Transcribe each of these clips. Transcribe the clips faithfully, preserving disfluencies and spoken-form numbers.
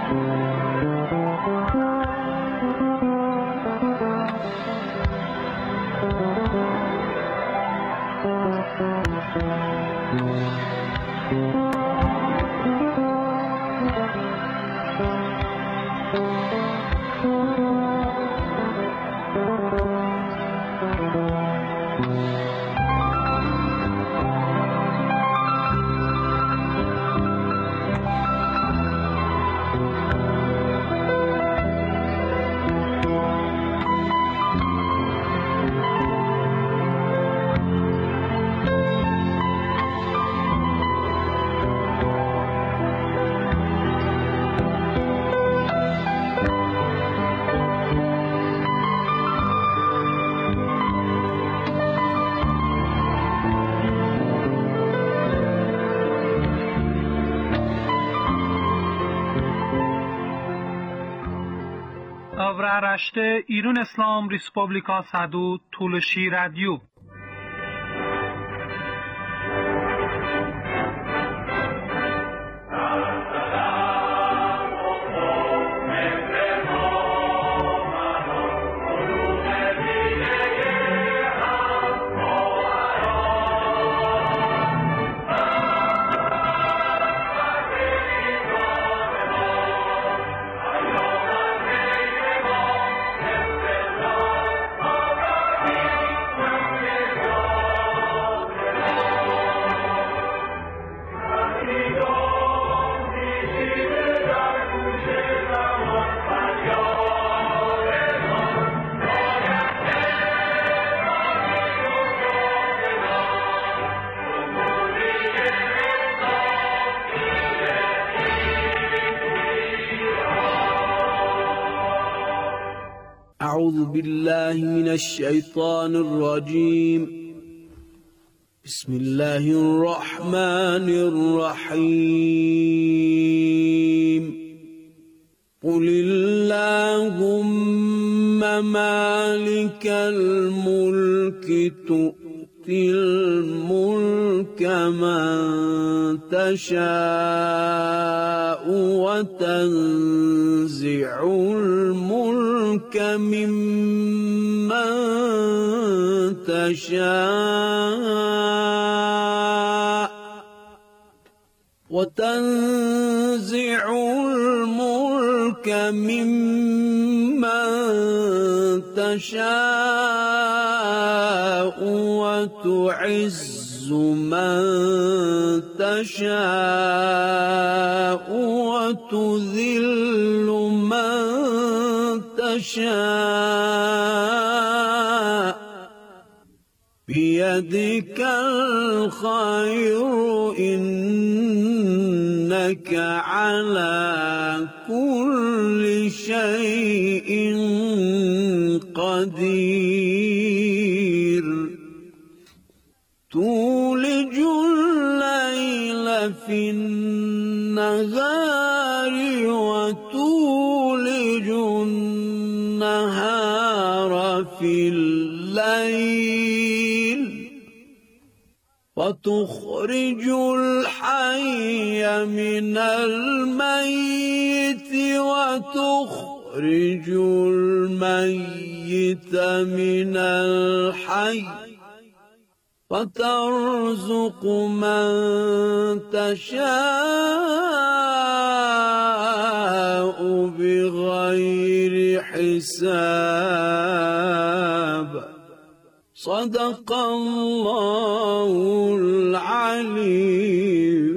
Avraaraște İran İslam Respublika Sadu Tulshi Radio. أعوذ بالله من الشيطان الرجيم. بسم الله الرحمن الرحيم. قل اللهم مالك الملك تؤتي الملك من تشاء وتنزع الملك ممن تشاء وتنزع الملك ممن تشاء وتعز من تشاء وتذل من تشاء بيدك الخير إنك على كل شيء قدير. تولج الليل في النهار وتولج النهار في الليل وتخرج الحي من الميت وتخرج الميت من الحي وترزق من تشاء بغير حساب. صدق الله العلي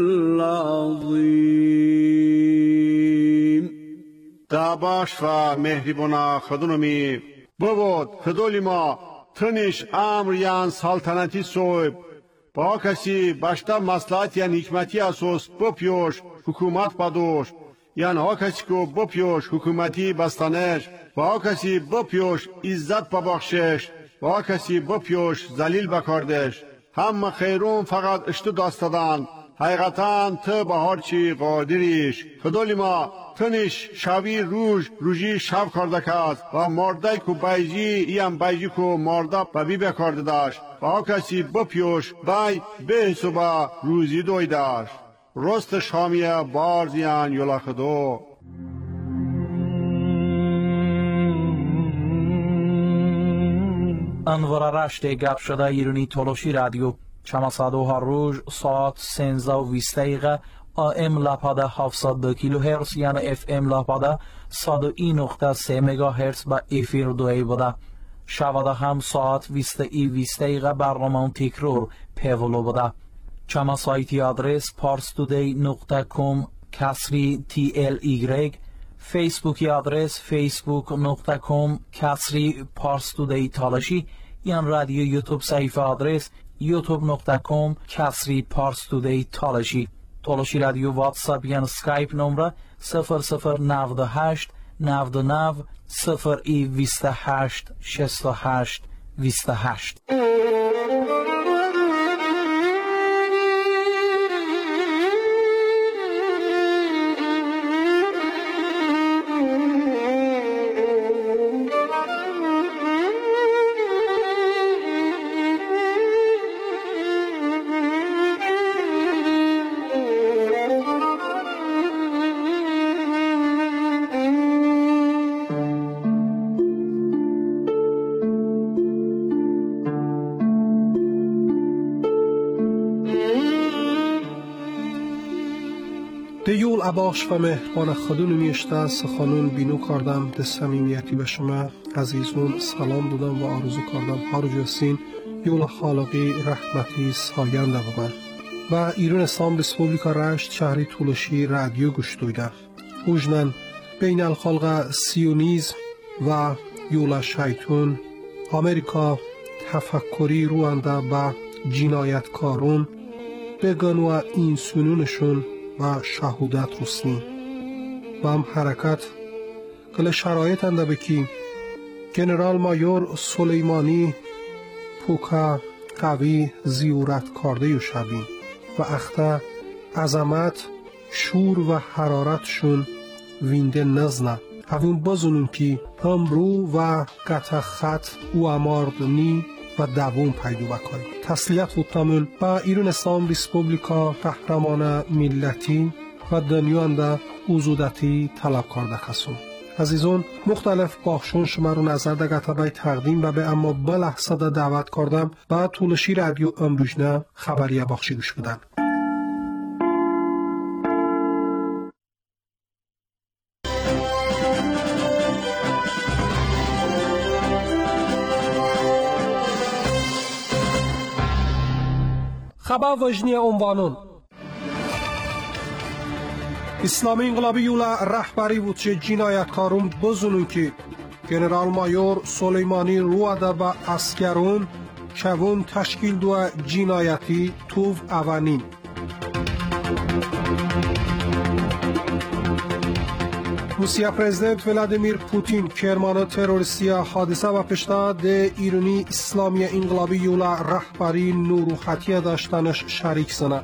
العظیم. دعباش و مهربانا خدونمی بود خدولی ما تنش امر یان سلطنتی صوب با کسی باشتا مصلحت یان حکمتی اساس بپیوش حکومت بدوش یان ها کسی کو بپیوش حکومتی بستانش با کسی بپیوش عزت ببخشش با کسی بپیوش ذلیل بکردش. هم خیرون فقط اشتو داستدان حقیقتاً تو به هر چی قادریش. خدای ما تنش شاوی روش روژی شب کرده کد و مرده کو بیجی ایم بیجی کو مرده ببی بکرده داشت و کسی بپیوش بای به حسابا روزی دوی داشت. رست شامیه بارزیان یولا خدو انوار رشت گپ شده ایرانی تولوشی رادیو چماسادو هر روز ساعت سنزده و بیست دقیقه آم لپاده هفتصد و دو کیلو هرتز یعنی اف ام لپاده صد و یک نقطه سه مگا هرتز با افیر دوی بوده. شباده هم ساعت بیست ای بیست دقیقه برنامه تکرار پیولو بوده. چما سایتی آدرس پارستودی نقطه کام کسری تی ال ایگرگ، فیسبوکی آدرس فیسبوک نقطه کام کسری پارستودی تالشی، یان رادیو یوتیوب صحیفه آدرس یوتیوب نقطه کام کسری پارستودی تالشی. تالشی رادیو واتساپ یان سکایپ نمره صفر صفر نود و هشت نود و نه صفر ای بیست و هشت شصت و هشت بیست و هشت. دیول عباش و مهربان خودون میشته سخانون بینو کردم ده صمیمیتی به شما عزیزون سلام دادم و آرزو کردم هر جسین یول خالقی رحمتی ساینده ببن و ایران اسلام ریسپوبلیکا رشت شهری تولشی رادیو گوش دویده اوجنن بین الخلق سیونیزم و یول شیطون امریکا تفکری روانده به جنایتکارون بگن و این سنونشون و شهودت رسنی و هم حرکت کل شرایط انده بکی جنرال مایور سلیمانی پوکا قوی زیورت کرده و شبین و اخته عظمت شور و حرارتشون وینده نزنه هفون بزنون که امرو و قطع خط و اماردنی و دوم پیدا بکنیم تسلیت بودتامون با ایران اسلام ریسپوبلیکا قهرمان ملتی و دنیا انده اوزودتی طلب کرده کسون عزیزون مختلف باخشون شما رو نظر ده گتبای تقدیم و به اما به لحظه ده دعوت کردم با تولشی رادیو امروزنه خبری باخشی گوش بدن خبر وجنی عنوانون اسلامی انقلابی یولا رهبری بود چه جنایتکارون بزنون که جنرال مایور سلیمانی رواده با اسکرون چوون تشکیل دو جنایتی توف اوانین روسیه پرزیدنت ولادیمیر پوتین کرمان تروریستی حادثه و پشتا ده ایرانی اسلامی انقلابی یولا رهبری نوروخطی داشتنش شریک سنه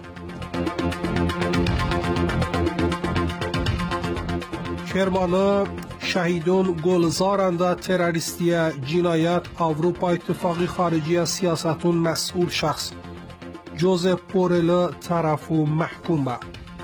کرمان شهیدون گلزارنده تروریستی جنایت اروپا اتفاقی خارجی سیاستون مسئول شخص جوزف بورل طرف و محکوم به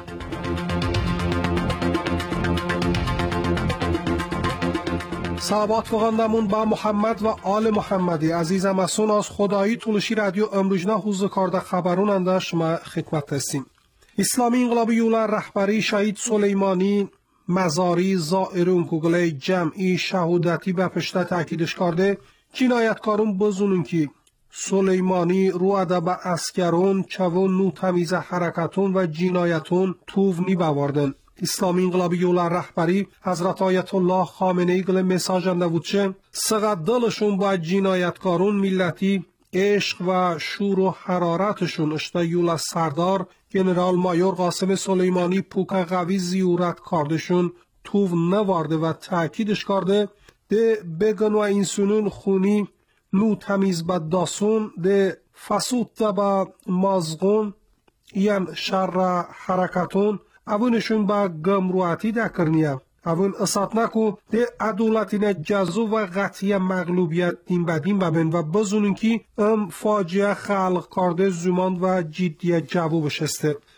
صحابات فغاندمون با محمد و آل محمدی عزیزم اسون از خدایی تولشی رادیو امروزنه حوزه کارده خبرون انده شما خدمت هستیم اسلامی انقلابی یولا رهبری شهید سلیمانی مزاری زائرون کوگله جمعی شهودتی به پشته تاکیدش کرده جنایتکارون بزنون که سلیمانی رواده به اسکرون چوون نو تمیز حرکتون و جنایتون توو نی باوردن اسلامی انقلابی یولا رهبری حضرت آیت الله خامنه ای گله مساج انده بود چه سقد دلشون با جنایتکارون ملتی عشق و شور و حرارتشون اشته یولا سردار جنرال مایور قاسم سلیمانی پوکا قوی زیورت کردشون توو نوارده و تاکیدش کرده ده بگن و این سنون خونی نو تمیز با داسون ده فسود ده با مازغون یم شر حرکتون اونشون با گمروعاتی ده کرنیه اون اصات نکو ده عدولتین جزو و قطعی مغلوبیت دین بدین ببین و بزنون که ام فاجعه خلق کرده زمان و جدی جوو بشسته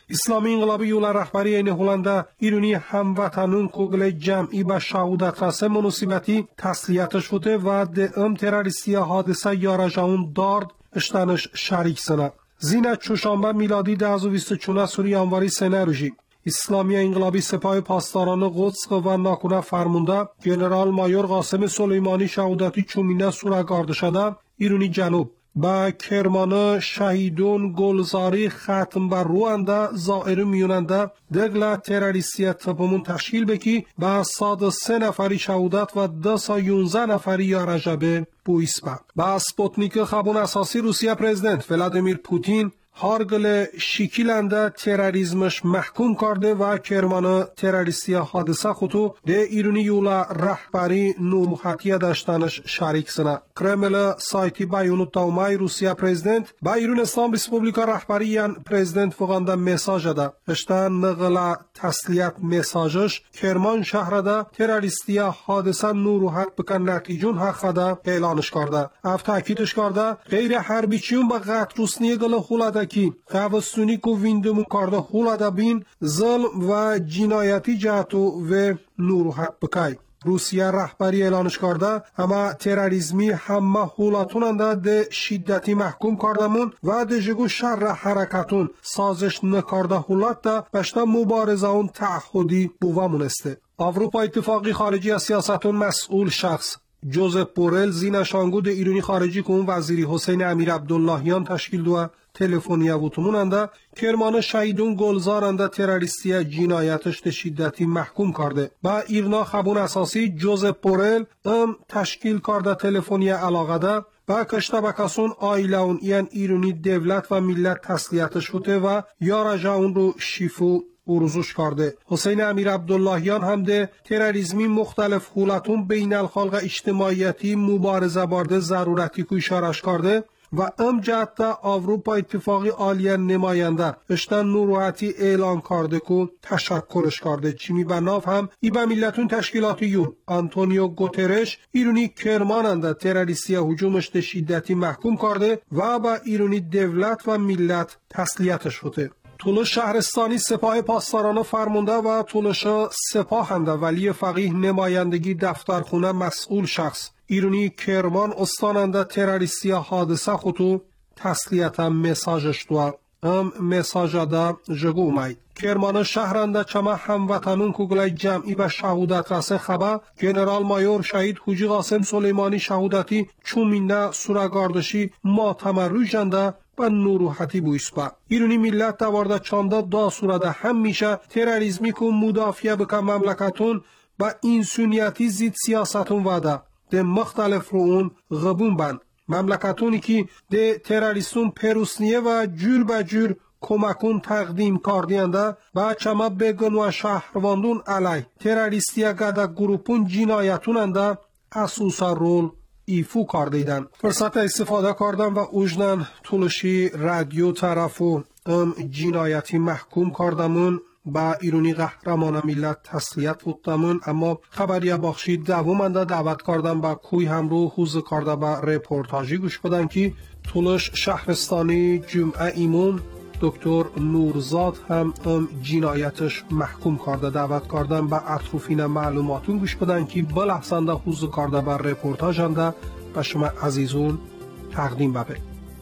اسلامی انقلابی یولا رهبری این هلنده ایرونی هموطنون کوگل جمعی به شهودت رسه مناسبتی تسلیتش بوده و دم تروریستی حادثه یارجاون دارد اشتنش شریک سنه. زینه چوشانبه میلادی ده و بیست و چونه سوری انواری سنه روژی. اسلامی انقلابی سپاه پاسداران قدس و ناکونه فرمونده جنرال مایور قاسم سلیمانی شهودتی چومینه سورگارده شده ایرونی جنوب با کرمان شهیدون گلزاری ختم بر روانده زائر میوننده دگل تروریستی تپمون تشکیل بکی با صاد سه نفری شهودت و ده سا یونزه نفری یا رجبه بویسبه. با سپوتنیک خبون اساسی روسیه پرزیدنت ولادیمیر پوتین هارگل شیکیلنده تروریسمش محکوم کرده و کرمان تروریستی حادثه خودو ده ایرونی یولا رهبری نورمحتیه داشتنش شریک سنه. کرمل سایتی بیانو تاومای روسیه پرزیدنت با ایرون اسلام ریسپوبلیکا رهبری یان پرزیدنت فوقانده مساج ده. اشتن نقل تسلیت مساجش کرمان شهر ده تروریستی حادثه نورمحت بکن نتیجون حق ده اعلانش کرده. اف تاکیدش کرده غیر حربی چیون با قطع روسنی گل خولده کی خوستونی کو ویندمون کرده خولده بین ظلم و جنایتی جهتو و نورمحت بکای. روسیه رهبری اعلانش کرده اما تروریسمی همه حولاتوننده ده شدتی محکوم کردمون و ده جگو شر حرکتون سازش نکرده حولات ده بشتا مبارزه اون تعهدی بوامون استه. اروپا اتفاقی خارجی از سیاستون مسئول شخص جوزف بورل زین شانگود ایرانی خارجی که اون وزیری حسین امیر عبداللهیان تشکیل دوه تلفنیه بوتموننده کرمان شهیدون گلزارنده تروریستی جنایتش ده شدتی محکوم کرده. با ایرنا خبون اساسی جوزف بورل ام تشکیل کرده تلفنیه علاقه ده با کشته بکسون آیلون این ایرانی دولت و ملت تسلیتش بوده و یارجا اون رو شیفو اروزوش کرده. حسین امیر عبداللهیان هم ده تروریسمی مختلف حولتون بین الخلق اجتماعیتی مبارزه بارده ضرورتی که اشارش کرده و ام جهت اروپا اتفاقی عالی نماینده اشتن نوروحتی اعلان کرده که تشکرش کرده. چیمی بناف هم ای با ملتون تشکیلاتی یون آنتونیو گوترش ایرونی کرماننده تروریستی هجومش ده شدتی محکوم کرده و با ایرونی دولت و ملت تسلیتش بوده. تولوش شهرستانی سپاه پاسداران فرمانده و تولوش سپاهنده ولی فقیه نمایندگی دفترخونه مسئول شخص ایرونی کرمان استاننده تروریستی حادثه خودو تسلیتا مساجش دو ام مساجه دا جگو اومید. کرمان شهرنده چما هموطنون کوگلای جمعی به شهودت رسه خبر جنرال مایور شهید حاجی قاسم سلیمانی شهودتی چومینه سورگاردشی ماتم روژنده و نوروحتی بویسپا. ایرونی ملت دوارده چانده دا سورده هم میشه تروریسمی که مدافعه بکن مملکتون با انسانیتی زید سیاستون وده ده مختلف رو اون غبون بند. مملکتونی که ده تروریستون پروسنیه و جور به جور کمکون تقدیم کردینده با چما بگن و شهرواندون علی تروریستی گده گروپون جنایتوننده اساسا رول ایفو کردیدن. فرصت استفاده کردن و اوجنن طولشی رادیو طرفو ام جنایتی محکوم کردمون با ایرونی قهرمان ملت تسلیت بودمون اما خبری بخشی دومنده دعوت کردن با کوی همرو حوز کرده با رپورتاجی گوش بدن که طولش شهرستانی جمعه ایمون دکتر نورزاد هم ام جنایتش محکوم کرده. دعوت کردن با اطروفین معلوماتون گوش بدن که بلحظنده حوز کرده با رپورتاجنده و شما عزیزون تقدیم ببه.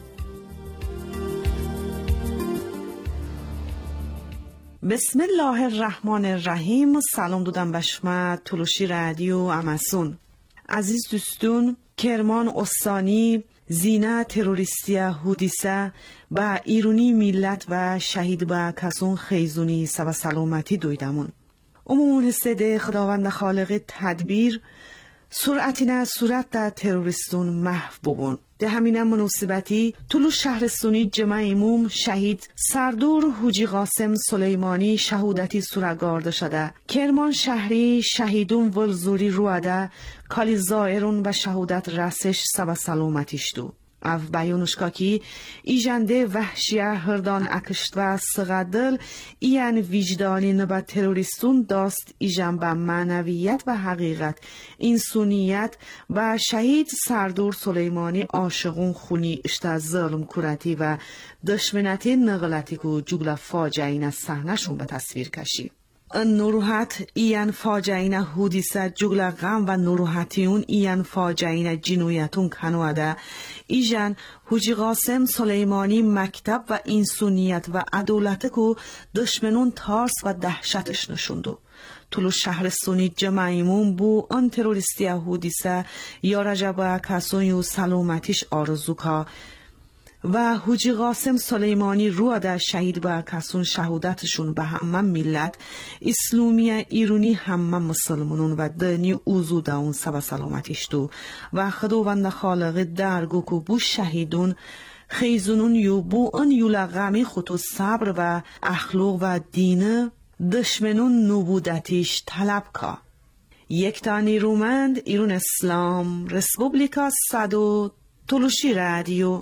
بسم الله الرحمن الرحیم. سلام دادم به شما تلوشی رادیو اماسون. عزیز دوستون، کرمان استانی زینه تروریستی حادثه با ایرانی ملت و شهید با کسون خیزونی سبا سلامتی دویدمون. عمومون هسته خداوند خالق تدبیر سرعتینه صورت در تروریستون محو ببون. ده همین مناسبتی طول شهرستانی جمع ایموم شهید سردور حاجی قاسم سلیمانی شهودتی سورگارده شده. کرمان شهری شهیدون ولزوری رواده کالی زائرون و شهودت رسش سبا سلامتیش دو. او بیانشکا کی ایجنده وحشیه هردان اکشت و سغدل این وجدانی نبا تروریستون داست ایجن با معنویت و حقیقت انسانیت و شهید سردور سلیمانی عاشقون خونی اشتا ظلم کورتی و دشمنتی نغلتی که جگل فاجعه این صحنه‌شون به تصویر کشی. نروحت این فاجعه حدیثه جگل غم و نروحتیون این فاجعه جنویتون کنواده ایجن حجی قاسم سلیمانی مکتب و انسانیت و عدالت که دشمنون تارس و دهشتش نشوندو. طول شهر سونی جمعیمون بو آن تروریستی حدیثه یا رجب کسون یو سلامتیش آرزو که و حجی قاسم سلیمانی رو ده شهید با کسون شهودتشون به همه ملت اسلامی ایرانی همه مسلمانون و دنی اوزو ده اون سبا سلامتیش دو و خداوند خالق درگو که بو شهیدون خیزونون یو بو ان یولغمی خطو صبر و اخلاق و دین دشمنون نبودتیش طلب که یک تا نیرومند ایران اسلام رسپوبلیکا صدو تلوشی رادیو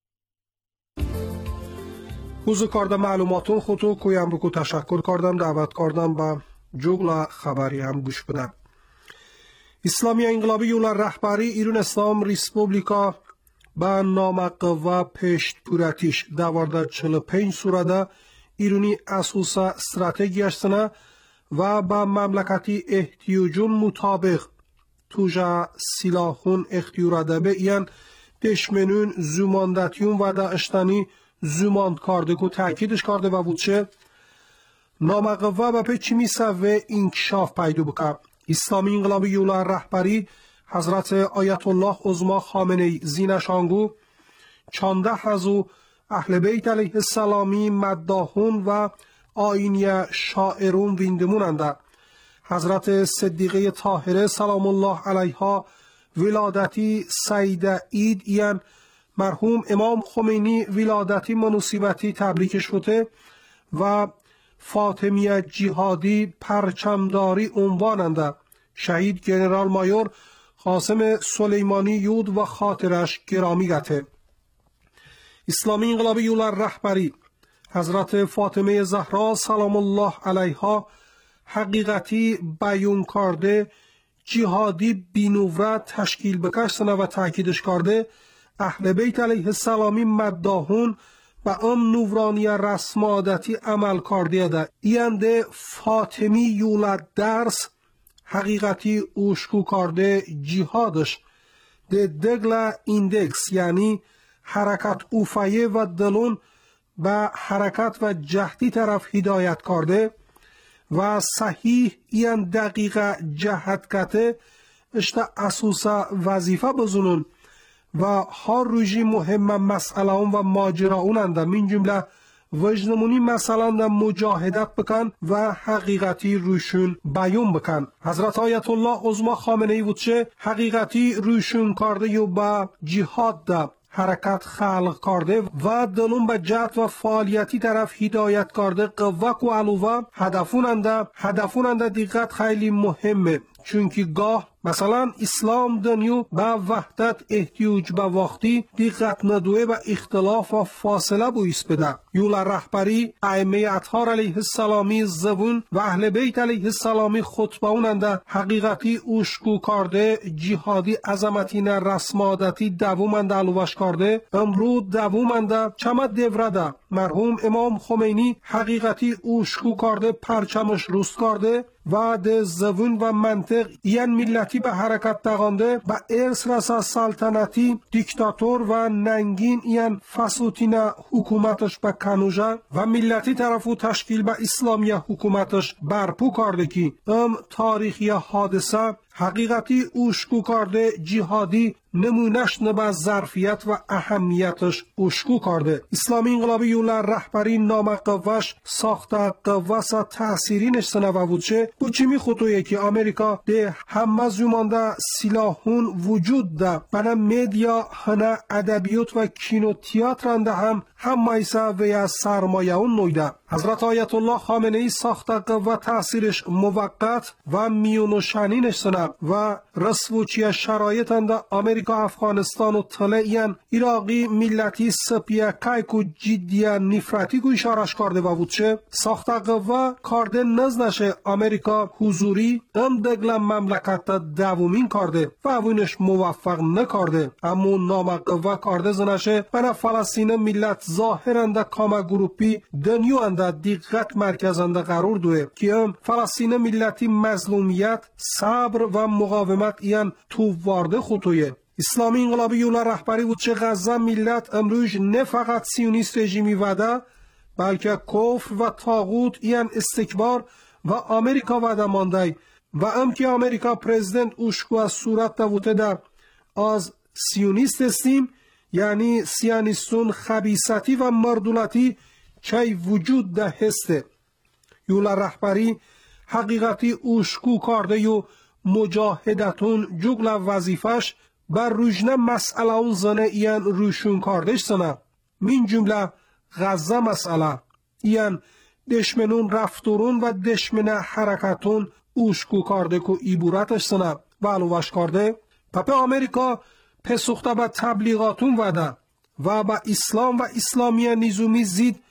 وزو کارده معلوماتون خودتو کویم بکو تشکر کردم دعوت کردم با جوگل خبری هم گوش بدم. اسلامی انقلابی یولر رهبری ایران اسلام ریسپوبلیکا با نامق و پشت پورتیش دوارده چل پنج سورده ایرانی اسوسا استراتژی استنه و با مملکتی احتیاجون مطابق توجه سلاحون اختیوراده به این دشمنون زماندتیون و داشتنی زمان کرده که تأکیدش کرده و بودشه نامقوه و پیچی و انکشاف پیدا بکن. اسلامی انقلابی یولر رهبری حضرت آیت الله عظما خامنه‌ای زینشانگو چانده هزو اهل بیت علیه السلامی مداحون و آینی شاعرون ویندموننده. حضرت صدیقه طاهره سلام الله علیها ولادتی سیده اید این مرحوم امام خمینی ولادتی مناسبتی تبریک شده و فاطمیه جهادی پرچمداری عنواننده. شهید جنرال مایور قاسم سلیمانی یود و خاطرش گرامی گته. اسلامی انقلابی یولر رهبری حضرت فاطمه زهرا سلام الله علیها حقیقتی بیان کرده جهادی بینوره تشکیل بکشتنه و تاکیدش کرده اهل بیت علیه السلامی مداحون و ام نورانی رسم عادتی عمل کرده ده. اینده فاطمی یولد درس حقیقتی اوشکو کرده جهادش ده دگل ایندکس یعنی حرکت اوفایه و دلون به حرکت و جهدی طرف هدایت کرده و صحیح این دقیقه جهت کته اشتا اسوسا وظیفه بزنون و هر روزی مهم مسئله و ماجرا اوننده من جمله وجنمونی مثلا مجاهدت بکن و حقیقتی روشون بیان بکن. حضرت آیت الله عظما خامنه‌ای بودشه حقیقتی روشون کرده یو با جهاد ده حرکت خلق کرده و دلون به جهت و فعالیتی طرف هدایت کرده قوه و علوه هدفوننده هدفوننده دقت خیلی مهمه چونکه گاه مثلا اسلام دنیو با وحدت احتیاج به وقتی دقت ندوه و اختلاف و فاصله بویس بده. یولر رهبری ائمه اطهار علیه السلامی زبون و اهل بیت علیه السلامی خطبه اوننده حقیقتی اوشکو کرده جهادی عظمتین رسم عادتی دوومنده علوش کرده امرو دوومنده چمد دورده مرحوم امام خمینی حقیقتی اوشکو کرده پرچمش روست کرده و ده زبون و منطق این ملتی به حرکت تغانده و ارث رسا سلطنتی دیکتاتور و ننگین این فسوتین حکومتش به کنوژه و ملتی طرفو تشکیل به اسلامی حکومتش برپو کرده که ام تاریخی حادثه حقیقتی اوشکو کرده جهادی نمونش نبا ظرفیت و اهمیتش اوشکو کرده. اسلامی انقلابی یولر رهبری نام قوش ساخته قوسا تأثیرینش سنوه بودشه بو چیمی خطویه که امریکا ده همه زمانده سلاحون وجود ده بنا میدیا هنه ادبیات و کینو تیاترنده هم هم مایسا و یا سرمایه اون نویده. حضرت آیت الله خامنه‌ای ساخته قوه تأثیرش موقت و میونو شنینش سنه و رسوچی شرایط اند امریکا افغانستان و طلعیان ایراقی ملتی سپیه کایکو جدی نفرتی کو اشارش کرده و بودشه ساخته قوه کارده نزنشه امریکا حضوری ام دگل مملکت دومین کرده و اوینش موفق نکرده اما نام قوه کارده زنشه بنا فلسطین ملت ظاهرنده کاما گروپی دنیو انده دقت مرکزنده قرار دوه که ام فلسطین ملتی مظلومیت صبر و مقاومت ایان تو وارده خطویه اسلامی انقلابی یولا رهبری بود چه غزه ملت امروز نه فقط سیونیست رژیمی وده بلکه کفر و طاغوت ایان استکبار و امریکا وده مانده و ام که امریکا پرزیدنت اوشکو از صورت دوته در از سیونیست استیم یعنی سیانیستون خبیثتی و مردولتی چه وجود ده هسته یولا رهبری حقیقتی اوشکو کارده یو مجاهدتون جگل وظیفش بر روشنه مسئله اون زنه ایان روشون کاردش سنه من جمله غزه مسئله ایان دشمنون رفتورون و دشمن حرکتون اوشکو کارده که ایبورتش سنه و علوش کارده پپه امریکا پسخته به تبلیغاتون وده و به اسلام و اسلامی نظامی زید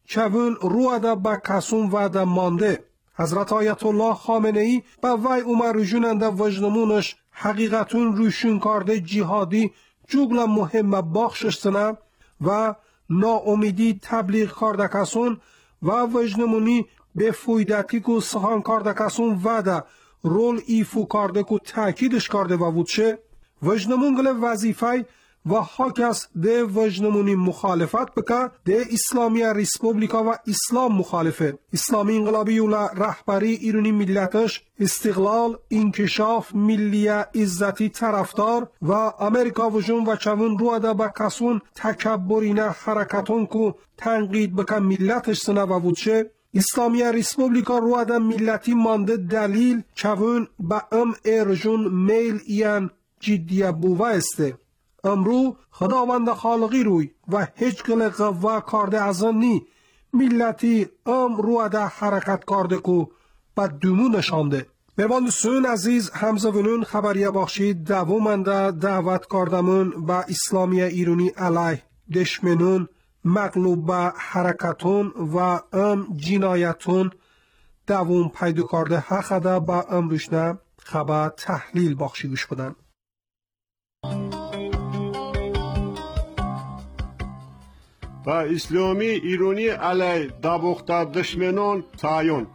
چون روده به کسون وده مانده حضرت آیت الله خامنه ای به وی عمر رجوننده وجنمونش حقیقتون روشون کارده جهادی جگل مهم بخشش سنه و ناامیدی تبلیغ کارده کسون و وجنمونی به فویدتی که سخان کارده کسون وده رول ایفو کارده که تاکیدش کرده و بودشه وجنمون گله وظیفه و حاک است ده وجنمونی مخالفت بکه ده اسلامی ریسپوبلیکا و اسلام مخالفه اسلامی انقلابی یولا رهبری ایرانی ملتش استقلال انکشاف ملی عزتی طرفدار و امریکا وجون و چون روده به کسون تکبرینه حرکتون که تنقید بکه ملتش سنه و بودشه اسلامی ریسپوبلیکا روده ملتی مانده دلیل چون به ام ارجون میل ایان جدیه بوه استه امرو خداوند خالقی روی و هیچ گل قوه کارده ازن نی ملتی امرو ده حرکت کرده که بد دومو نشانده بباند سون عزیز همزونون خبریه بخشید دومنده دعوت کردمون با اسلامی ایرانی علیه دشمنون مغلوب به حرکتون و ام جنایتون دوم پیدا کرده حقده با امروشنه خبر تحلیل بخشی گوش بدن و اسلامی ایرانی علیه دابخته دشمنان تعیین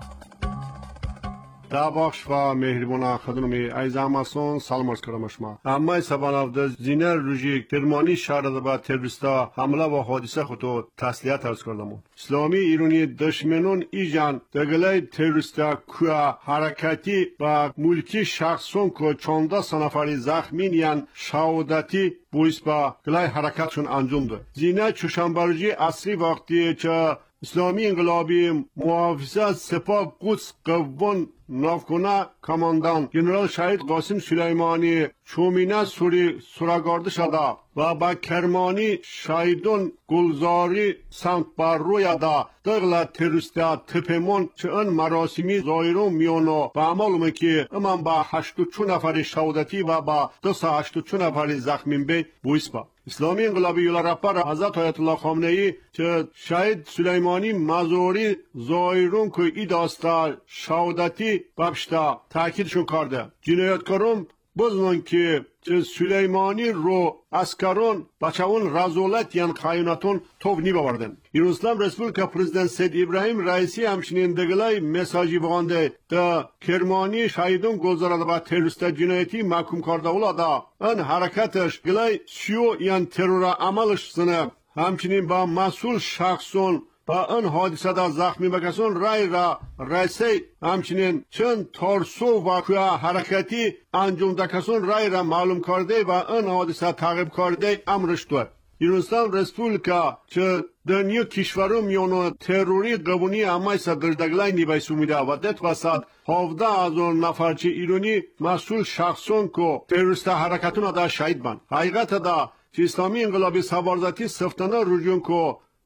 در بخش و مهربان خدمت عزیز همسان سلام عرض کردم شما اما سبانافده زینه روزی کرمانی شهر با تروریستا حمله و حادثه خود تسلیت عرض کردم اسلامی ایرانی دشمنان ایجان دگلای تروریستا که حرکتی و ملکی شخصون که چانده سنفری زخمین یان شهادتی بویس با گلای حرکتشون انجام ده زینه چوشنبرجی اصلی وقتی که اسلامی انقلابی محافظت سپاه قدس قوان نافکنه کماندان جنرال شهید قاسم سلیمانی چومینه سوری سراغارده شده و با کرمانی شهیدون گلزاری سمت بر روی ده دغل تروریستا تپمون چه ان مراسمی ظاهرون میونو و عملومه که امان با هشت و چو نفر شهادتی و با دو سه هشت و چو نفر زخمین بی بویس با اسلامی انقلابی یولا رهبر حضرت آیت الله خامنه ای که شهید سلیمانی مزوری ظاهرون که ای داستا شهادتی بابشتا تاکیدشون کرده جنایتکاران بزنن که سلیمانی رو اسکران بچهون رزولت یان خیانتون توب نی باوردن ایران اسلام رسپوبلیکا پرزیدنت سید ابراهیم رئیسی همچنین دگلای مساجی بغانده دا کرمانی شهیدون گلزارده با تروریست جنایتی محکوم کرده اولادا ان حرکتش گلای شیو یان ترور عملش سنه همچنین با مسئول شخصون با ان حادثه دا زخمی بکسون رای را رئیسی همچنین چند تارسو و که حرکتی انجام دکسون رای را معلوم کرده و ان حادثه تعقیب کرده امرش دو ایران اسلام رسپوبلیکا چه دنیا کشورو میونو تروری قبونی امای صدردگلای نیبایسو میده و دت وسط هفده هزار نفرچی ایرانی مسئول شخصون که تروریست حرکتون دا شهید بند حقیقت دا چه اسلامی انقلابی سوارزتی سفتانه رجون که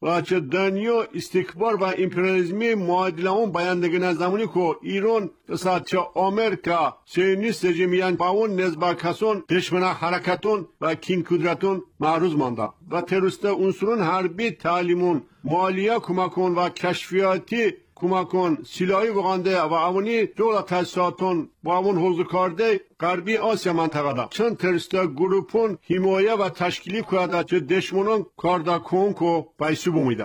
و چه دنیا استکبار و امپریالیسمی معادله اون بیاندگی نزمانی که ایران ساعت چه آمریکا سیونیست رژیمیان باون نزبا کسون دشمن حرکتون و کین کدرتون معروض مانده و تروریست عنصرون حربی تعلیمون مالیه کمکون و کشفیاتی کمکون سلاحی وغانده و اوانی دولت تاسیساتون با اون حوزه کارده غربی آسیا منطقه دا چند تروریست گروپون حمایه و تشکیلی کرده چه دشمنان کارده کن که بایسو بومیده.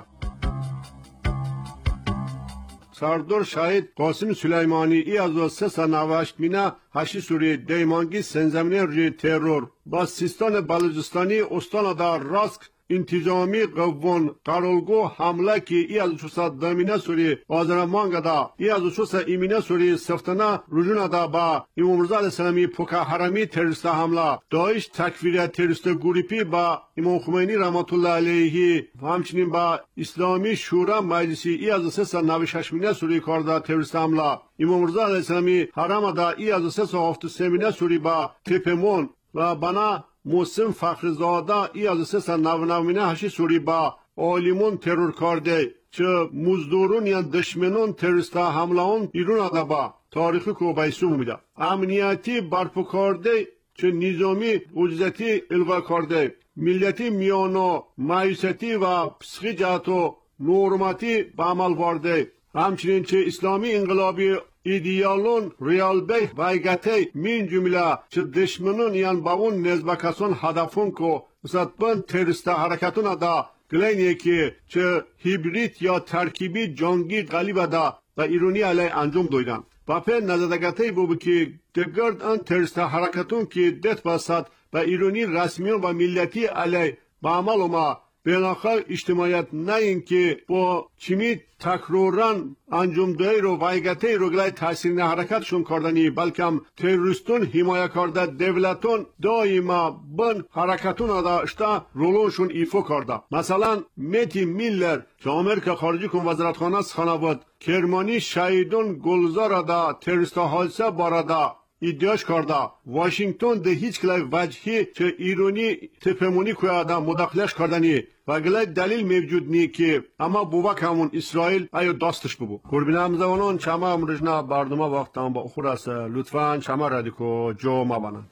سردار شهید قاسم سلیمانی ای از سه سال نوشت مینه هشی سوری دیمانگی سنزمینه روی ترور با سیستان بلوچستانی استان در راسک انتظامی قوون قرالگو حمله که ای از چوسا دمینه سوری آزرمانگا دا ای از چوسا ایمینه سوری سفتنه رجوع دا با امام رضا علیه السلامی پوکا حرمی تروریست حمله داعش تکفیر تروریست گروپی با امام خمینی رحمت الله علیه و همچنین با اسلامی شورا مجلسی ای از سه سال نوشش مینه سوری کارده تروریست حمله امام رضا علیه السلامی حرم دا ای از سه سال هفت سمینه سوری با تپمون و بنا موسم فخرزاده ای از سه سال نو نومینه هشی سوری با عالمون ترور کرده چه مزدورون یا دشمنون تروریست حمله اون ایران ادا با تاریخی که بایسو میده امنیتی برپا کرده چه نظامی وجزتی الغا کرده ملتی میانو مایوسیتی و پسخی جهتو نورماتی به عمل وارده همچنین چه اسلامی انقلابی ایدیالون ریال بی وایگته من جمله چه دشمنون یان با اون نزبکسون هدفون که مثلا بند تروریست حرکتون دا گلینیه که چه هیبریت یا ترکیبی جنگی غلیب دا و ایرانی علیه انجام دویدن و پر نزدگته بو که دگرد ان تروریست حرکتون که دت باسد و ایرانی رسمیون و ملتی علیه با عمل ما بناخر اجتماعیت نه این که با چیمی تکرارن انجام دهی رو وایگته رو گلای تحصیل نه حرکتشون کردنی بلکه هم تروریستون حمایه کرده دولتون دائما بن حرکتون ادا اشتا رولونشون ایفو کرده مثلا میتی میلر که آمریکا خارجی کن وزارتخانه سخانه بود کرمانی شهیدون گلزار ادا تروریست حادثه بارده ایدیاش کرده واشنگتن ده هیچ کلای وجهی چه ایرانی تپمونی که آدم مداخلش کردنی و گلای دلیل موجود نی که اما بوبک همون اسرائیل ایو داستش ببو قربین همزمانان چما امرجنا بردما وقتان با اخور است لطفاً چما رادیکو جو ما بانند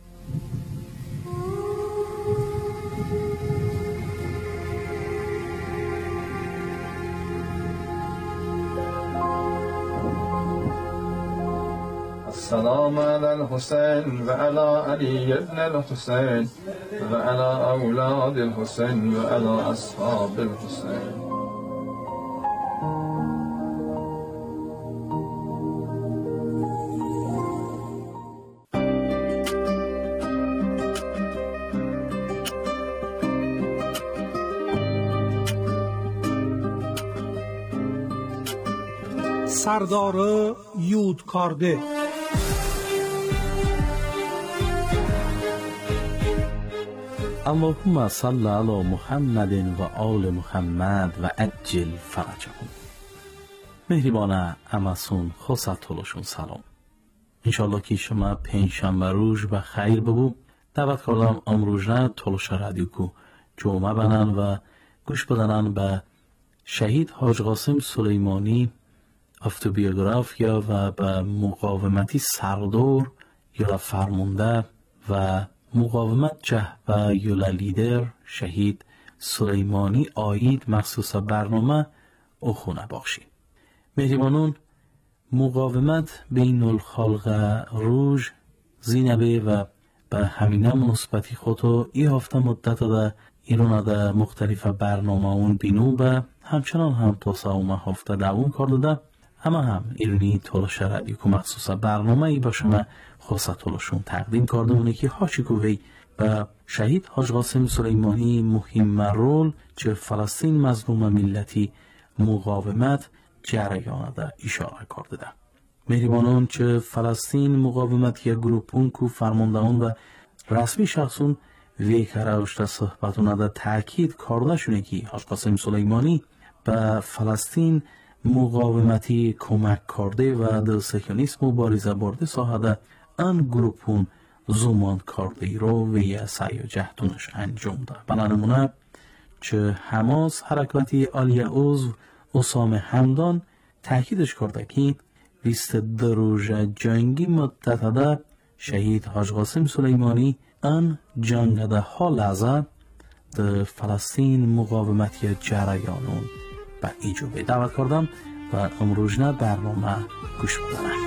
السلام على الحسين وعلى علي بن الحسين وعلى أولاد الحسين وعلى أصحاب الحسين سردار یود کارده اللهم صل علی محمد و آل محمد و عجل فرجهم. مهربان امسون خوصت طولشون سلام. انشالله که شما پنجشنبه روز به خیر ببو. دعوت کردم امروزه طولش رادیو کو جمعه بنن و گوش بدنن به شهید حاج قاسم سلیمانی اتوبیوگرافیا و به مقاومتی سردار یا فرمانده و مقاومت جه و یولا لیدر شهید سلیمانی آیید مخصوص برنامه او خونه باشی. مهربانان مقاومت بین الخلق روز زینبه و به همینه مناسبتی خودو ای هفته مدت ده ایران ده مختلف برنامه اون بینو به همچنان هم تا سوم هفته دوام کرده اما هم ایرانی طولش رادیو که مخصوص برنامه ای با شما خاصه طولشون تقدیم کرده اونه که هاشی کوی و شهید حاج قاسم سلیمانی مهم رول چه فلسطین مظلوم ملتی مقاومت جریان ده اشاره کرده ده. مهربانان چه فلسطین مقاومت یا گروپون کو فرماندهان و رسمی شخصون وی کراوشت صحبتون ده تاکید کرده شونه که حاج قاسم سلیمانی به فلسطین مقاومتی کمک کرده و در سکیونیسم مبارزه برده ساحده ان گروپون زمان کرده رو و یا سعی و جهدونش انجام ده. بنا نمونه چه حماس حرکاتی آلیا عضو اسامه همدان تاکیدش کرده که بیست دو روز جنگی مدت شهید حاج قاسم سلیمانی ان جنگده ها لحظه در فلسطین مقاومتی جریانون به ایجوبه دعوت کردم و امروزنه برنامه گوش بدنم.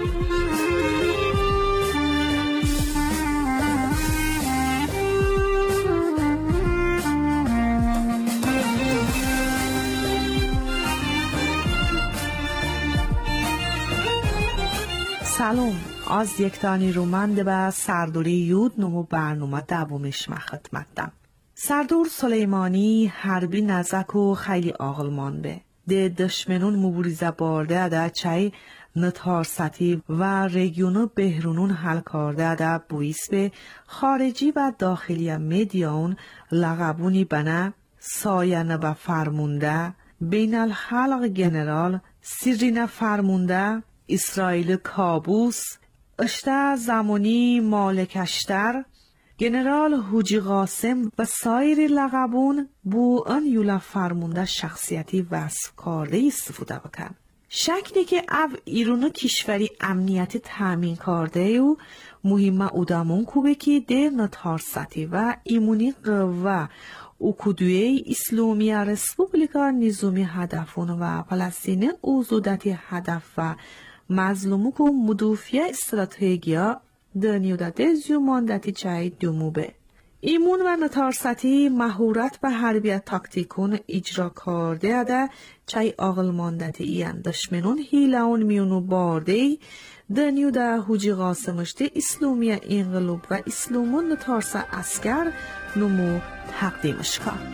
سلام، از یک تانی رومند به سردوری یود نمو برنامه دومش ما خدمتم. سردور سلیمانی حربی نزک و خیلی عاقلمان به ده دشمنون مبارزه بارده ده چای نتارستی و رگیونو بهرونون حل کرده ده بویس به خارجی و داخلی مدیاون لقبونی بنا ساینه و فرمونده بین الخلق جنرال سیرین فرمونده اسرائیل کابوس اشته زمانی مالکشتر جنرال حاجی قاسم و سایر لقبون بو ان یولا فرمونده شخصیتی وصف کرده استفاده بکن. شکلی که او ایرون کشوری امنیتی تامین کرده و مهمه اودامون کوبه که ده نتارستی و ایمونی قوه او کدوی اسلامی رسپوبلیکا نظامی هدفون و فلسطین اوزودتی هدف و مظلومو که مدوفیه استراتژیا دنیودا دزیو ماندتی چای دوموبه. ایمون و نتارستی مهورت و حربیت تاکتیکون اجرا کرده اده چای آغل ماندتی ایان دشمنون هیلاون میونو بارده دنیودا حاجی قاسمشته اسلامی انقلاب و اسلامون نتارسه اسکر نمو تقدیمش کرد.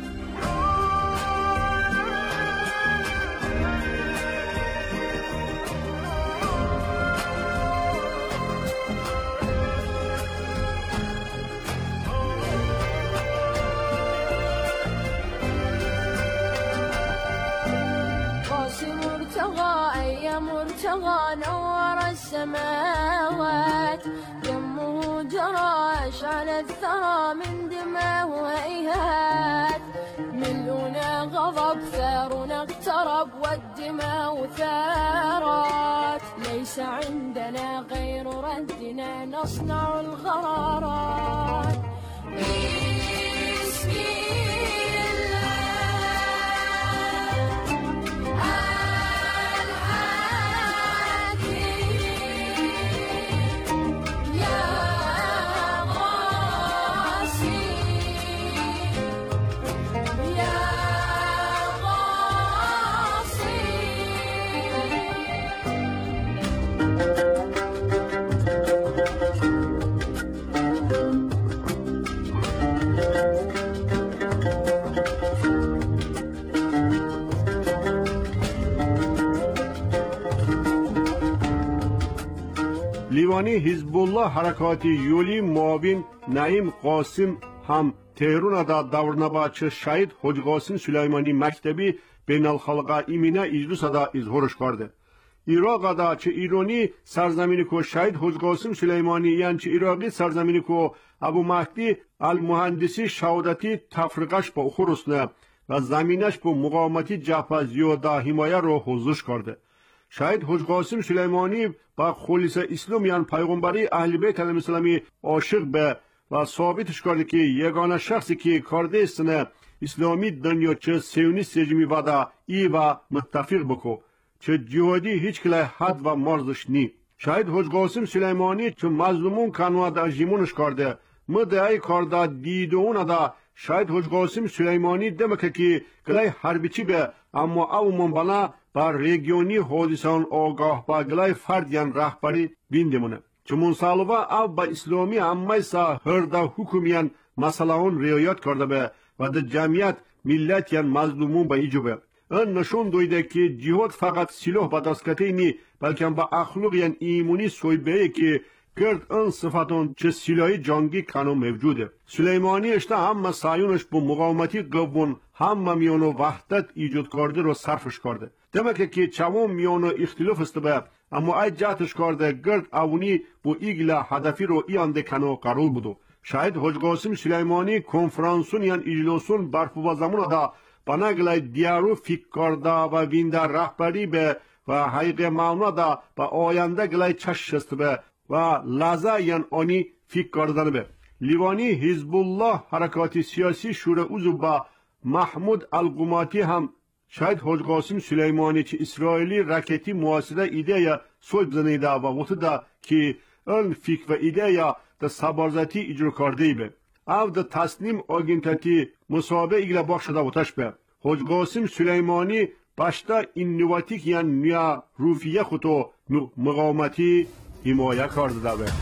مرتغى نور السماوات دمه جراش على الثرى من دمه وإيهات ملؤنا غضب ثارنا اقترب والدماء ثارات ليس عندنا غير ردنا نصنع الغرارات. لیوانی حزب الله حرکاتی یولی معاون نعیم قاسم هم تهران دا دورنبا چه شهید حاج قاسم سلیمانی مکتبی بین الخلقه ایمینه اجلس دا اظهارش کرده. عراق دا چه ایرانی سرزمینی کو شهید حاج قاسم سلیمانی یعنی چه عراقی سرزمینی کو ابو مهدی المهندسی شهادتی تفرقش با خرسنه و زمینش با مقاومتی جبهه زیاده حمایه رو حضورش کرده. شهید حاج قاسم سلیمانی با خلیص اسلامیان پیغمبری اهل بیت علیهم السلام عاشق به و ثابتش کرده که یگانه شخصی که کرده استنه اسلامی دنیا چه سیونیست رژیمی ودا ای و متفق بکو چه جهادی هیچ کله حد و مرزش نی. شهید حاج قاسم سلیمانی چه مظلومون کنوا دا جیمونش کرده مدعی کرده دیدون دا شهید حاج قاسم سلیمانی دمکه که کله حربی چی به اما او منبنا بر رگیونی حادثان آگاه با گلای فردیان رهبری بیندمونه. چمون سالوه او با اسلامی همه سا هرده حکومیان مسئلهون ریایت کرده به و در جمعیت ملتیان مظلومون به ایجوبه. این نشون دویده که جهاد فقط سلاح با دستکته نی بلکه با اخلاقیان ایمونی سویبه که کرد این صفتون چه سلاحی جنگی کنو موجوده. سلیمانی اشته همه سعیونش با مقاومتی قوون همه میانو وحدت ایجاد کرده رو صرفش کرده. دمکه که چوان میانو اختلاف است به اما ای جهتش کرده گرد اونی با ایگلا هدفی رو ایانده کنو قرول بودو. شاید حاج قاسم سلیمانی کنفرانسون یان اجلاسون برف و زمان دا بناگلای دیارو فکر کرده و وینده رهبری به و حقیق معنا دا با آینده گلای چشست به و لحظه یان آنی فکر کردن به لیوانی حزب الله حرکات سیاسی شورا اوزو با محمود القماتی هم شاید حاج قاسم سلیمانی چه اسرائیلی راکتی مواسطه ایده یا سوی بزنیده و وقت دا که اون فکر و ایده یا دا سبارزتی اجرا کرده به او دا تصنیم آگینتاتی مصابه ایگل باخ شده بودش به حاج قاسم سلیمانی باشتا اینواتیک یا نیا روفیه خودو مقاومتی حمایه کرده به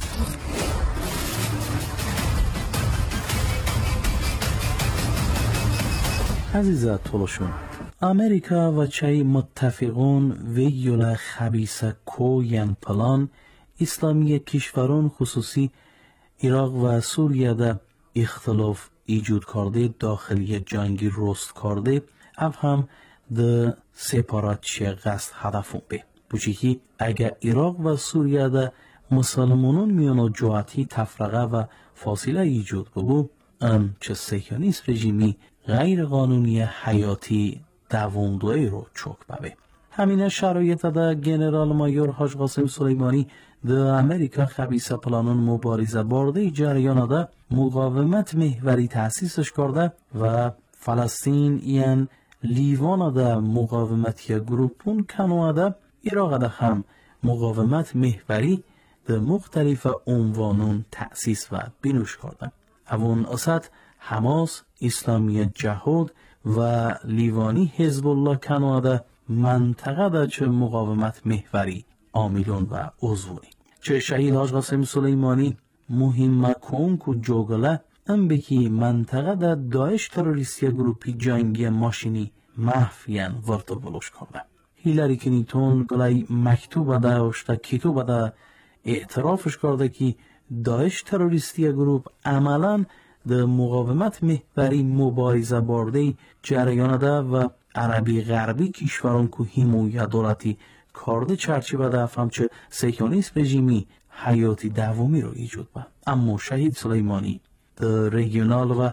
عزیزا تولشون امریکا و چای متفقون ویولا خبیسه کوین پلان اسلامی کشوران خصوصی عراق و سوریه ده اختلاف ایجاد کرده داخلی جنگی رست کرده او هم ده سپاراتچی قصد هدفون به بوچه اگر عراق و سوریه ده مسلمانان میانو جواتی تفرقه و فاصله ایجاد ببو ام چه سیکانیست رژیمی غیر قانونی حیاتی دوامدوی رو چوک ببه همین شرایط ده جنرال مایور حاج قاسم سلیمانی ده امریکا خبیسه پلانون مبارزه بارده جریان ده مقاومت محوری تأسیسش کرده و فلسطین این لیوان ده مقاومتی گروپون کنوه ده عراق ده هم مقاومت محوری ده مختلف عنوانون تأسیس و بینوش کرده اون اسد حماس اسلامی جهاد و لیوانی حزب الله کنواده منطقه ده چه مقاومت محوری عاملون و عضوونی چه شهید حاج قاسم سلیمانی مهم کنک و جوگله ام بکی منطقه ده داعش تروریستی گروپی جنگی ماشینی محفین ورطه بلوش کرده هیلاری کلینتون گلای مکتوب ده اشتا کتوب ده اعترافش کرده که داعش تروریستی گروپ عملاً ده مقاومت محوری مبارزه بارده جریان ده و عربی غربی کشوران که حمایت دولتی کرده چرچیبه ده افهم چه سیکانیست رژیمی حیاتی دوامی رو ایجاد به اما شهید سلیمانی ده رژیونال و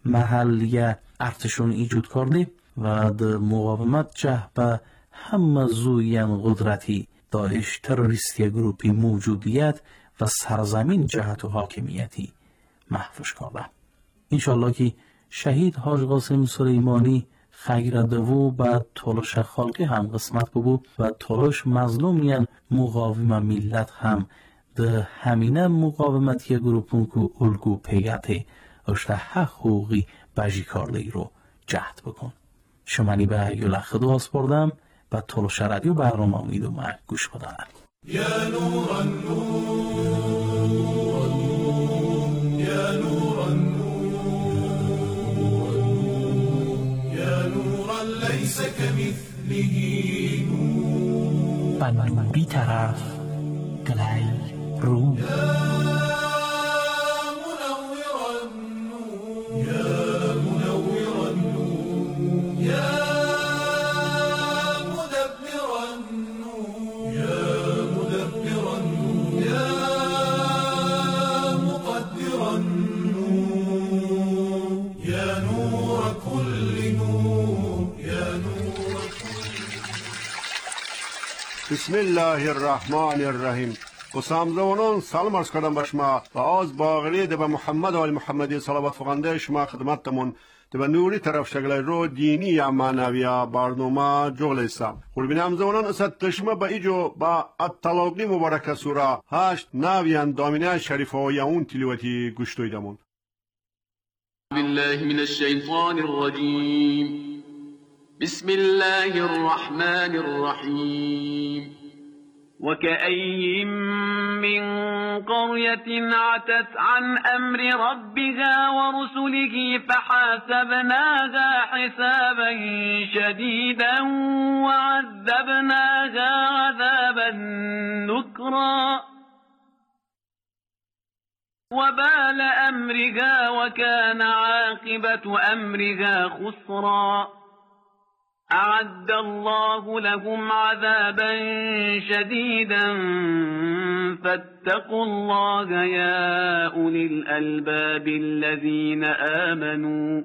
محلی ارتشون ایجاد کرده و ده مقاومت چه به همه زوین قدرتی داعش تروریستی گروپی موجودیت و سرزمین جهت و حاکمیتی محفوظ کرده انشالله که شهید حاج قاسم سلیمانی خیر دوو بعد تلاش خالقی هم قسمت ببو و تلاش مظلومیان مقاوم ملت هم ده همینه مقاومتی گروپون که الگو پیگته اشته حق حقوقی بجی کرده ای رو جهد بکن شمانی به یلخ دو هسپردم و تلاش رادیو برنامه امید و مرگ گوش بدانم یا نور النور یا نور ليس كمثله نور بل بی‌طرف گلای رو منور النور يا منور النور يا مدبر النور يا مدبر النور يا مقدر النور يا نور كل نور بسم الله الرحمن الرحیم قسامزوانان سلام عرض کردم به شما و آز باقری ده به محمد و آل محمدی صلوات فقنده شما خدمتتمون ده به نوری طرف شکل رو دینی یا معنوی برنامه جغل ایسا قربین همزوانان اسد تشمه به ایجو با الطلاقی مبارک سوره هشت ناویان دامنه شریفه و یعون تلیوتی گشتویدمون بالله من الشيطان الرجيم بسم الله الرحمن الرحيم وكأي من قرية عتت عن أمر ربها ورسله فحاسبناها حسابا شديدا وعذبناها عذابا نكرا وبال أمرها وكان عاقبة أمرها خسرا أعد الله لهم عذابا شديدا فاتقوا الله يا أولي الألباب الذين آمنوا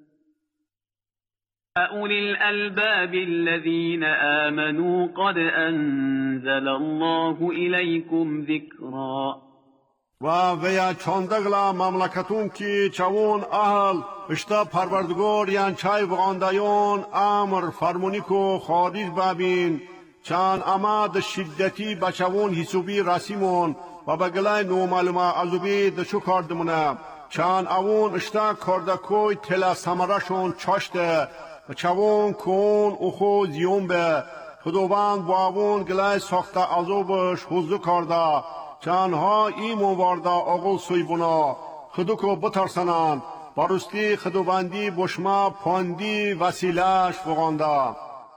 أولي الألباب الذين آمنوا قد أنزل الله إليكم ذكرا و ویا چاندگلا مملکتون کی چون اهل اشتا پروردگار یان چای وغاندایون امر فرمونی کو خارج بابین چان اماد شدتی بچون حسوبی رسیمون و بگلای نو معلومه ازوبی دشو کاردمونه چان اون اشتا کاردکوی تلا سمرشون چاشته و چون کون اخو زیون به خداوند با اون گلای ساخته ازوبش حضو کارده چانها ایمون وارده آقل سویبونا خدو کو بترسنند برستی خدوبندی بشما پاندی وسیلش فغانده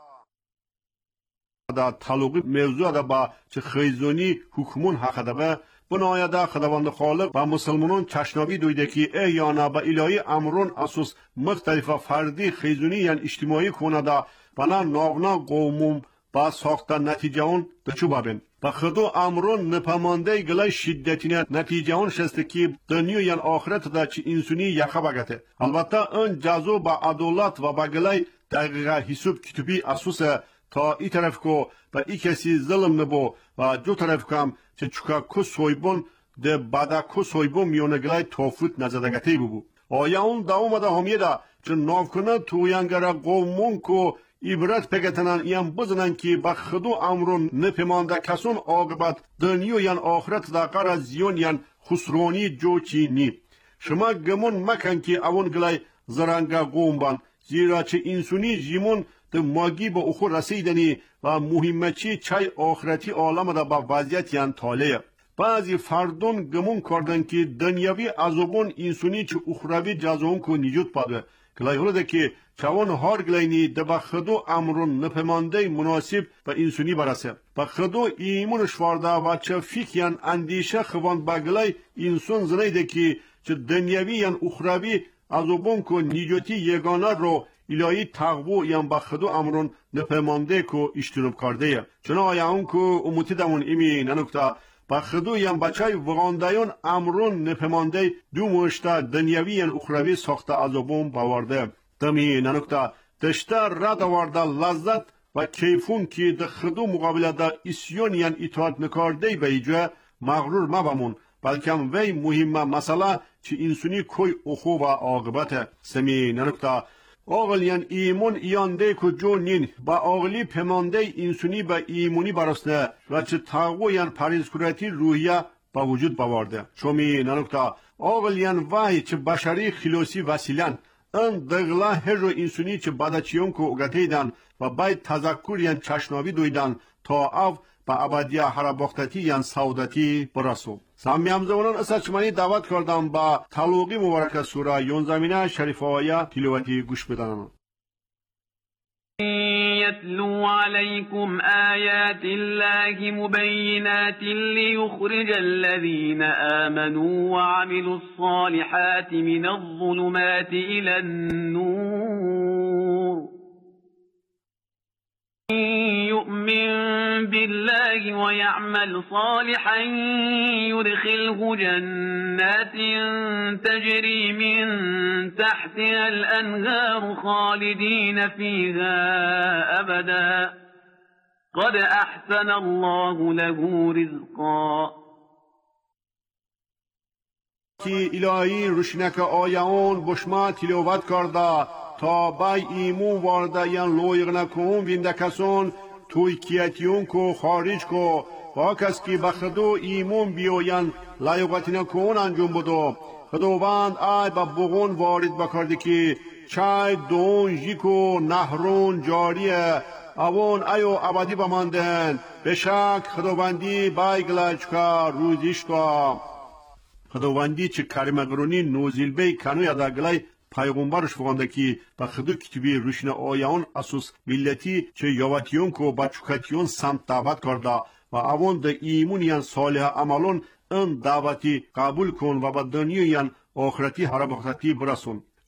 دا تعلقی موضوع دا با چه خیزونی حکمون حق ده به بنایده خداوند خالق و مسلمانون چشنابی دویده که احیانا با الهی امرون اساس مختلف فردی خیزونی یعنی اجتماعی کنه دا بنا ناغنا قومون با ساختن نتیجه اون دچو بابین و خدو امرون نپمانده گلای شدتینه نتیجه اون شسته که دنیا یعنی آخرت دا چی انسونی یخه بگته البته اون جزو با عدالت و با گلای دقیقه حساب کتبی اساس تا ای طرف کو و ای کسی ظلم نبو و جو طرف کم چه چکا کو سویبون ده بادا کو سویبون میونه گلای توفوت نزدگتی ببو آیا اون داوم دا همیه دا چه نافکنه توینگره قومون کو عبرت بگتنن یم بزنن که با خدو امرون نپیمانده کسون عاقبت دنیا یان آخرت دا قرار زیون یان خسرونی جوچی نی شما گمون مکن که اون گلای زرنگا قوم بان زیرا چه انسونی جیمون ده ماگی با اخو رسیدنی و مهمچی چای آخرتی عالم دا با وضعیت یان تاله بعضی فردون گمون کردن که دنیاوی عذابون انسونی چه اخروی جزاون کو نجات پاده گلای هلده که چون هار گلاینی ده با خدو امرون نپمانده مناسب و انسونی برسه با خدو ایمون شوارده و چه فکیان اندیشه خواند با گلای انسون زنیده که چه دنیاوی یان اخروی عذابون کو نجاتی یگانه رو الهی تقوی یان با خدو امرون نپمانده کو اشتنوب کرده چون آیا اون کو اموتی دمون ایمی ننکتا با خدو یان بچای وغاندایون امرون نپمانده دو مشتا دنیاوی یان اخروی ساخته عذابون باورده دمی ننکتا دشته رد آورده لذت و کیفون که ده خدو مقابله ده اسیون یان اطاعت نکارده به ایجا مغرور مبامون بلکه وی مهمه مسئله چی انسونی کوی اخو و عاقبت سمی ننکتا آقل یان ایمون ایانده که جو نین با آقلی پمانده انسونی با ایمونی برسته و چه تقوی یان پریزکورتی روحیه با وجود باورده شمی ننکتا آقل یان وحی چه بشری خلوصی وسیلن ان دغلا هر انسونی چه بدچیون کو گتیدن و باید تذکر یان چشناوی دویدن تا او با ابدیه هرباختتی یان سعادتی برسو سامیام زمانان اسچمانی دعوت کردم با تلوقی مبارک سوره یونزمینه شریف آیه تلاوتی گوش بدن يتلو عليكم آيات الله مبينات ليخرج الذين آمنوا وعملوا الصالحات من الظلمات إلى النور يؤمن بالله ويعمل صالحا يدخله جنات تجري من تحتها الأنهار خالدين فيها أبدا قد أحسن الله له رزقا کی الهی روشنک آیان بشما تلاوت کرده تا بای ایمون وارده یان لویغ نکون وینده کسون توی کیتیون کو خارج کو با کس کی بخدو ایمون بیوین لایقتی نکون انجام بدو خداوند آی با بغون وارد بکرده که چای دون جیکو نهرون جاریه اوون ایو ابدی بماندن بشک خداوندی بای گلچکا روزیشکا خداوندی چه کریمگرونی نوزیل بی کنو یادا گلای پیغمبرش فغانده که با خدو کتبی روشن آیان اساس ملتی چه یاوتیون کو با چکتیون سمت دعوت کرده و اوان ده ایمون یان صالح عملون ان دعوتی قبول کن و با دنیا یان آخرتی هرباختتی برسون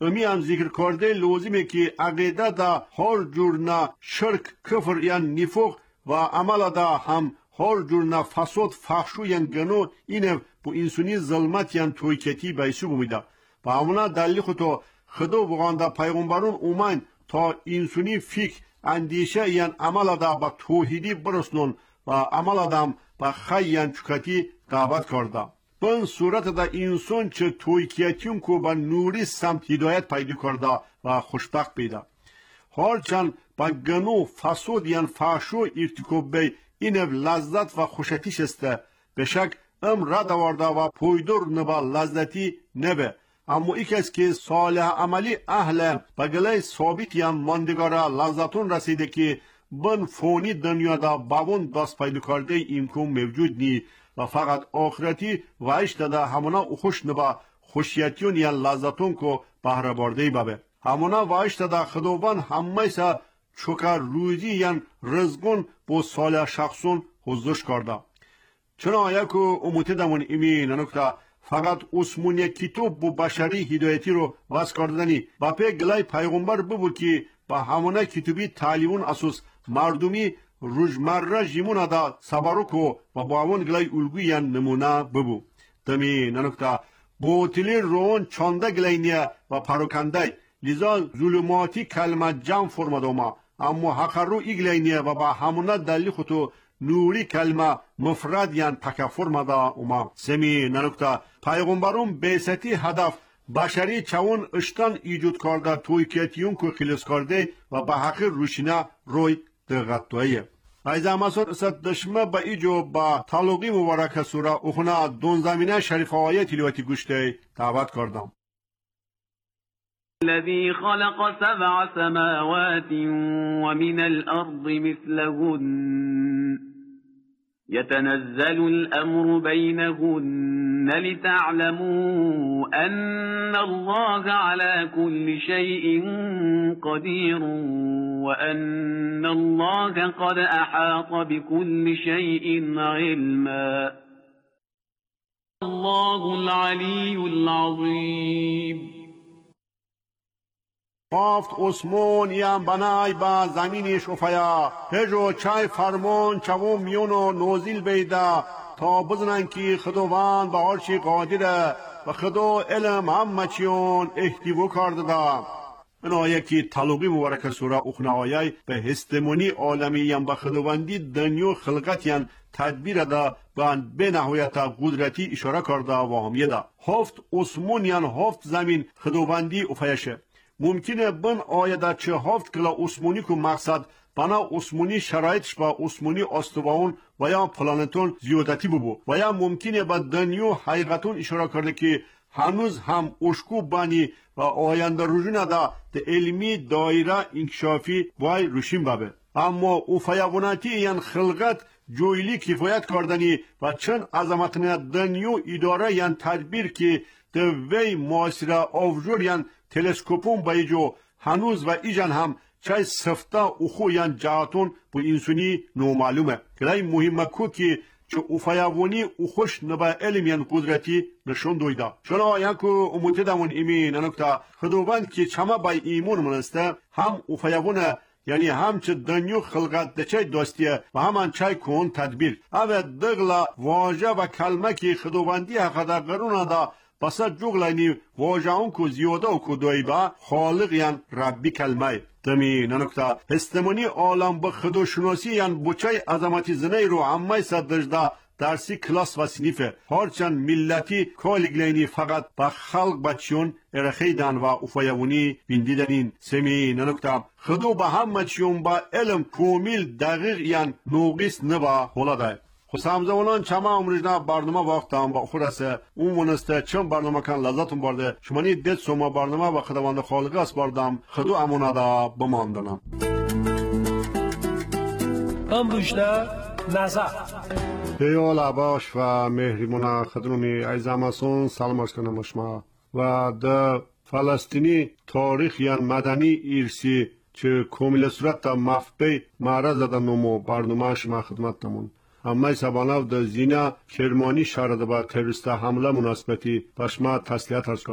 امی هم ذکر کرده لازمه که عقیده دا هر جور نه شرک کفر یعنی نفاق و عمل دا هم هر جور نه فساد فحشو یعنی گناه اینه bu insuni zulmat yan toyketi baysu bumida. Ba amuna dalli khuto khdo buganda paygombarun uman ta insuni fik andishe yan amalada ba tohidi brosnon ba amaladam ba khayyan çukati davat karda. Bun surat da inson çe toyketiyun ko ba nuri samt hidayet paydı karda va xoşbaxt peyda. Harçan ba ganu fasod yan fahşu irtikob bey inev lazzat va xoşatiş este. Beşak ام را دوارده و پویدور نبا لذتی نبه اما ای کس که صالح عملی اهل بگلی ثابت یا ماندگاره لذتون رسیده که بن فونی دنیا دا باون دست پیدا کرده امکان موجود نی و فقط آخرتی و اشت دا همونا خوش نبا خوشیتیون یا لذتون کو بهره برده ببه همونا و اشت دا خداوند همه سا چوکا روزی یا رزقون با صالح شخصون حضورش کرده چون آیا که اموته دمون ایمین نکتا فقط اسمونی کتاب بو بشری هدایتی رو واس کردنی با پی گلای پیغمبر ببو که با همونه کتابی تعلیمون اساس مردمی روزمره جیمون دا سبارو و با همون گلای الگوی یا نمونه ببو دمی نکتا بوتیلی رون چانده گلای نیا و پروکنده لیزا ظلماتی کلمه جمع فرمده ما اما حقر رو ایگلای نیا و با همونه دلی خودو نوری کلمه مفرد یان تکفر مدا اوما سمی ننکتا پیغمبرون بیستی هدف بشری چون اشتان ایجود کرده تویکیتیون که خلیص کرده و به حق روشینه روی دقتویه ایز اماسون است دشمه با ایجو با تالوغی مبارک سوره اخونا دون زمینه شریف آیه تلیواتی گوشته دعوت کردم الذي خلق سبع سماوات ومن الأرض مثلهن يتنزل الأمر بينهن لتعلموا أن الله على كل شيء قدير وأن الله قد أحاط بكل شيء علما الله العلي العظيم هفت اسمون یم بنای با زمینش افیا هجو چای فرمان چوم میونو نوزیل بیده تا بزنن که خداوند به هر چی قادره و خدا علم همه چیون احتیو کرده دا این آیه که تلوغی مبارک سوره اخنه آیه به هستمونی عالمی یم به خداوندی دنیو خلقت یم تدبیر دا به نهایت قدرتی اشاره کرده و همیه دا هفت اسمون یم هفت زمین خداوندی افیاشه ممکنه بن آیه در چه هفت کلا اسمونی که مقصد بنا اسمونی شرایطش با اسمونی آستوان و یا پلانتون زیادتی ببو و یا ممکنه با دنیو حقیقتون اشاره کرده که هنوز هم اشکو بانی و آینده رجوع دا ده علمی دایره انکشافی وای روشین بابه اما او فیابوناتی یعن خلقت جویلی کفایت کردنی و چند عظمتنه دنیو اداره یعن تدبیر که ده وی معاصره آفجور یعن تلسکوپون بایجو هنوز و ایجان هم چای سفتا اخو یان جهاتون بو انسونی نو معلومه کلای مهمه کو که چه افیاونی اخوش نبا علم یان قدرتی نشون دویدا شنا یان کو اموتدمون ایمین انکتا خداوند که چما بای ایمون منسته هم افیاونه یعنی هم چه دنیو خلقت دچای دوستیه و همان چای کون تدبیر اوه دغلا واژه و کلمه که خداوندی حقا قرون دا بسا جوغلانی واجهون کو زیاده و کو دویبا خالق یان ربی کلمه تمی ننکتا هستمونی عالم با خداشناسی یان بچای عظمتی زنی رو عمه صدجده درسی کلاس و سنیفه هرچند ملتی کالگلینی فقط با خلق بچیون ارخیدن و افایونی بیندیدنین سمی ننکتا خدو با همه چیون با علم کومیل دقیق یان نوغیس نبا هلاده خسامزوانان چما امروزنا برنامه وقتم با خورسه اون منسته چون برنامه کن لذتون برده شمانی دید سوما برنامه و خداوند خالقی است بردم خدو امونه دا بماندنم امروزنا نظر دیال عباش و مهریمونه خدنومی ایزاماسون سلام ارز کنم شما و ده فلسطینی تاریخ یا مدنی ایرسی چه کامل صورت تا مفبی معرض دا نمو برنامه شما خدمت نمون اما سباناو در زینه کرمانی شهر با تروریست حمله مناسبتی بشما تسلیت ارز کردمون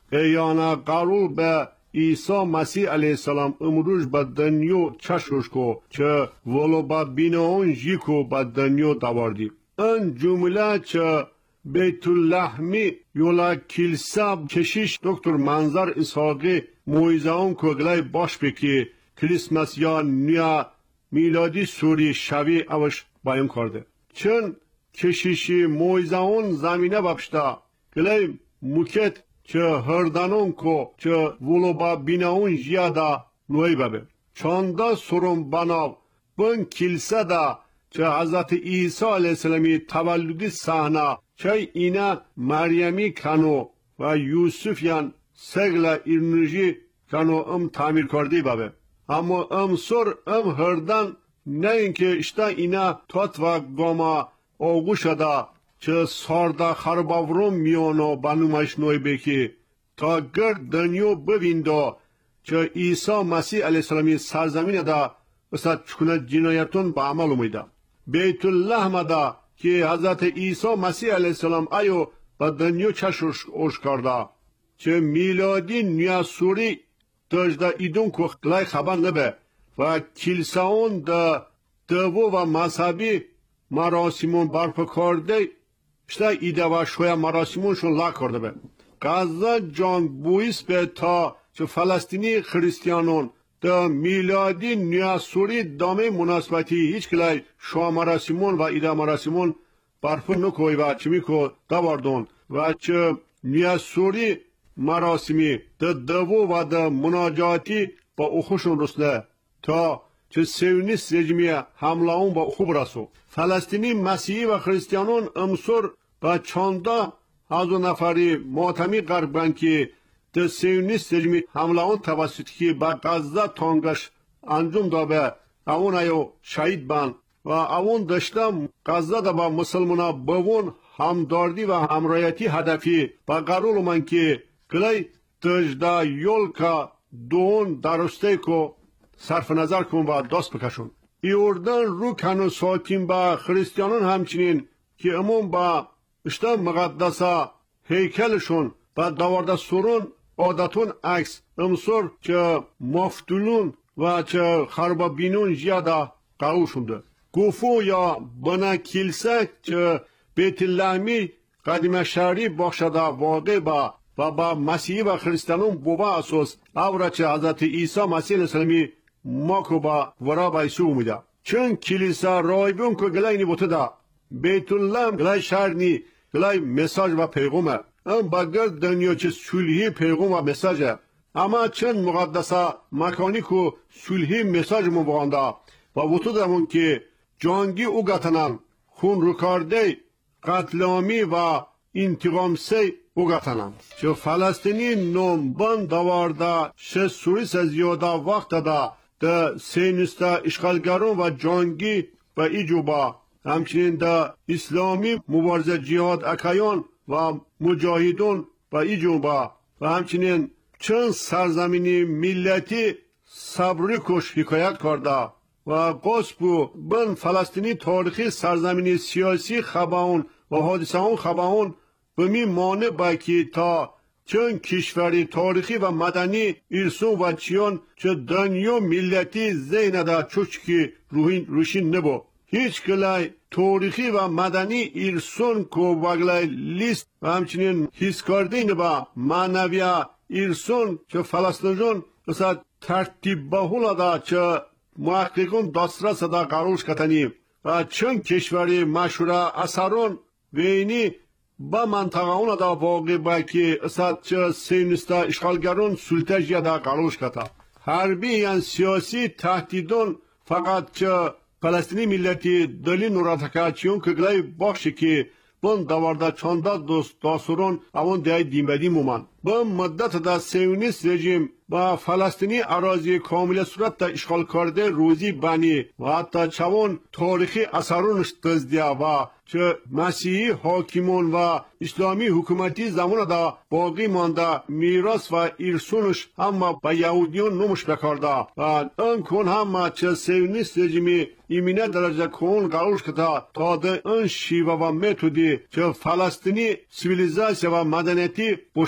ایانا قرول به عیسی مسیح علیه السلام امروز به دنیا چشوش کو چه ولو با بیناون جیکو به دنیا دواردی این جمله چه بیت اللحمی یولا کلیسا کشیش دکتر منظر اسحاقی مویزاون کگلای باش بکی کریسمس یا نیا میلادی سوری شوی اوش بیان کرده چون کشیشی مویزاون زمینه بپشتا گلای موکت چه هردانون کو چه ولو با بیناون جیادا نوی ببه چاندا سرم بناو بن کلیسا دا چه حضرت عیسی علیه السلامی تولدی صحنه چه اینا مریمی کنو و یوسف یان سگلا ایرنجی کنو ام تعمیر کردی بابه اما ام سر ام هردن نه اینکه اشتا اینا توت و گاما اوگوش دا چه ساردا خرباورم میونو بانومش نوی بکی تا گرد دنیو ببیندو چه عیسی مسیح علیه السلامی سرزمین دا بسا چکونه جنایتون با عمل امیده بیت الله دا که حضرت عیسی مسیح علیه السلام ایو با دنیا چشوش اوش کرده چه میلادی نیاسوری تجده ایدون که لای خبر نبه و کلیساون دا دوو و مذهبی مراسمون برپا کرده اشتا ایده و شویا مراسمونشون لا کرده به غزه جان بویس به تا چه فلسطینی خریستیانون دا میلادی نیاسوری دامه مناسبتی هیچ کلای شوا مراسمون و ایده مراسمون برپا نکوی و چمی که دواردون و چه نیاسوری مراسمی دا دوو و دا مناجاتی با اخوشون رسله تا چه سیونیست رژیمی حمله اون با خوب رسو فلسطینی مسیحی و خریستیانون امسور با چانده هزار نفری ماتمی قربن که دا سیونیست رژیمی حمله اون توسطی که با غزه تانگش انجام دابه اون ایو شهید بان و اون داشتم غزه دا با مسلمانا بوون همداردی و همرایتی هدفی با قرول من که کلی تجده یول که دون درسته که صرف نظر کن و دست بکشون ای اردن رو کنو ساکین با خریستیانون همچنین که امون با اشتا مقدسه هیکلشون با دوارده سرون عادتون عکس امسور که مفتولون و چه خربا بینون زیاده قرول شونده گفو یا بنا کلسه که بیت اللحمی قدیم شهری بخشده واقع با و با مسیحی و خریستانون بوبا اساس اوره چه حضرت عیسی مسیح السلامی ما که با ورا بایسو اومده چون کلیسا رایبون که گلای بوده دا بیت الله گلای شهر نی گلای مساج و پیغومه ام بگر دنیا چه سلحی پیغوم و مساجه اما چند مقدسه مکانی که سلحی مساج مو بانده و وطود همون که جانگی او گتنن خون رکارده قتلامی و انتقام سی او گتنن چه فلسطینی نومبان دوارده شه سوریس از یادا وقت دا ده سینستا اشغالگرون و جانگی و ایجوبا همچنین ده اسلامی مبارزه جهاد اکایان و مجاهدون و ایجوبا و همچنین چند سرزمینی ملتی صبری کش حکایت کرده و قصبو بن فلسطینی تاریخی سرزمینی سیاسی خباون و حادثه اون خباون به می مانع باکی تا چون کشوری تاریخی و مدنی ایرسون و چیان چه دنیا ملتی زینه دا چوچکی روحین روشین نبو هیچ کلای تاریخی و مدنی ایرسون کو وگلای لیست و همچنین حس کرده نبا معنویا ایرسون چه فلسطینجون مثلا ترتیب باهولا دا چه محققون دسترس دا قرارش کتنی و چون کشوری مشهوره اثرون وینی با منطقه اون دا واقع باکی اصلا چه سینستا اشغالگرون سلطه دا قرارش کتا حربی یا سیاسی تهدیدون فقط چه فلسطینی ملتی دلی نوراتکا چیون که گلای باخشی که بون دوارده چانده دوست داسورون اون دیای دیمبدی مومن با مدت دا سیونیست رژیم با فلسطینی اراضی کامل صورت دا اشغال کرده روزی بانی و حتی چون تاریخی اثرونش دزدیا و چه مسیحی حاکمون و اسلامی حکومتی زمان دا باقی مانده میراث و ارثونش هم با یهودیون نموش بکرده و اون کن هم چه سیونیست رژیمی ایمینه درجه کن قرارش کتا تا ده اون شیوه و متودی چه فلسطینی سیویلیزاسیون و مدنیتی پشتن نموش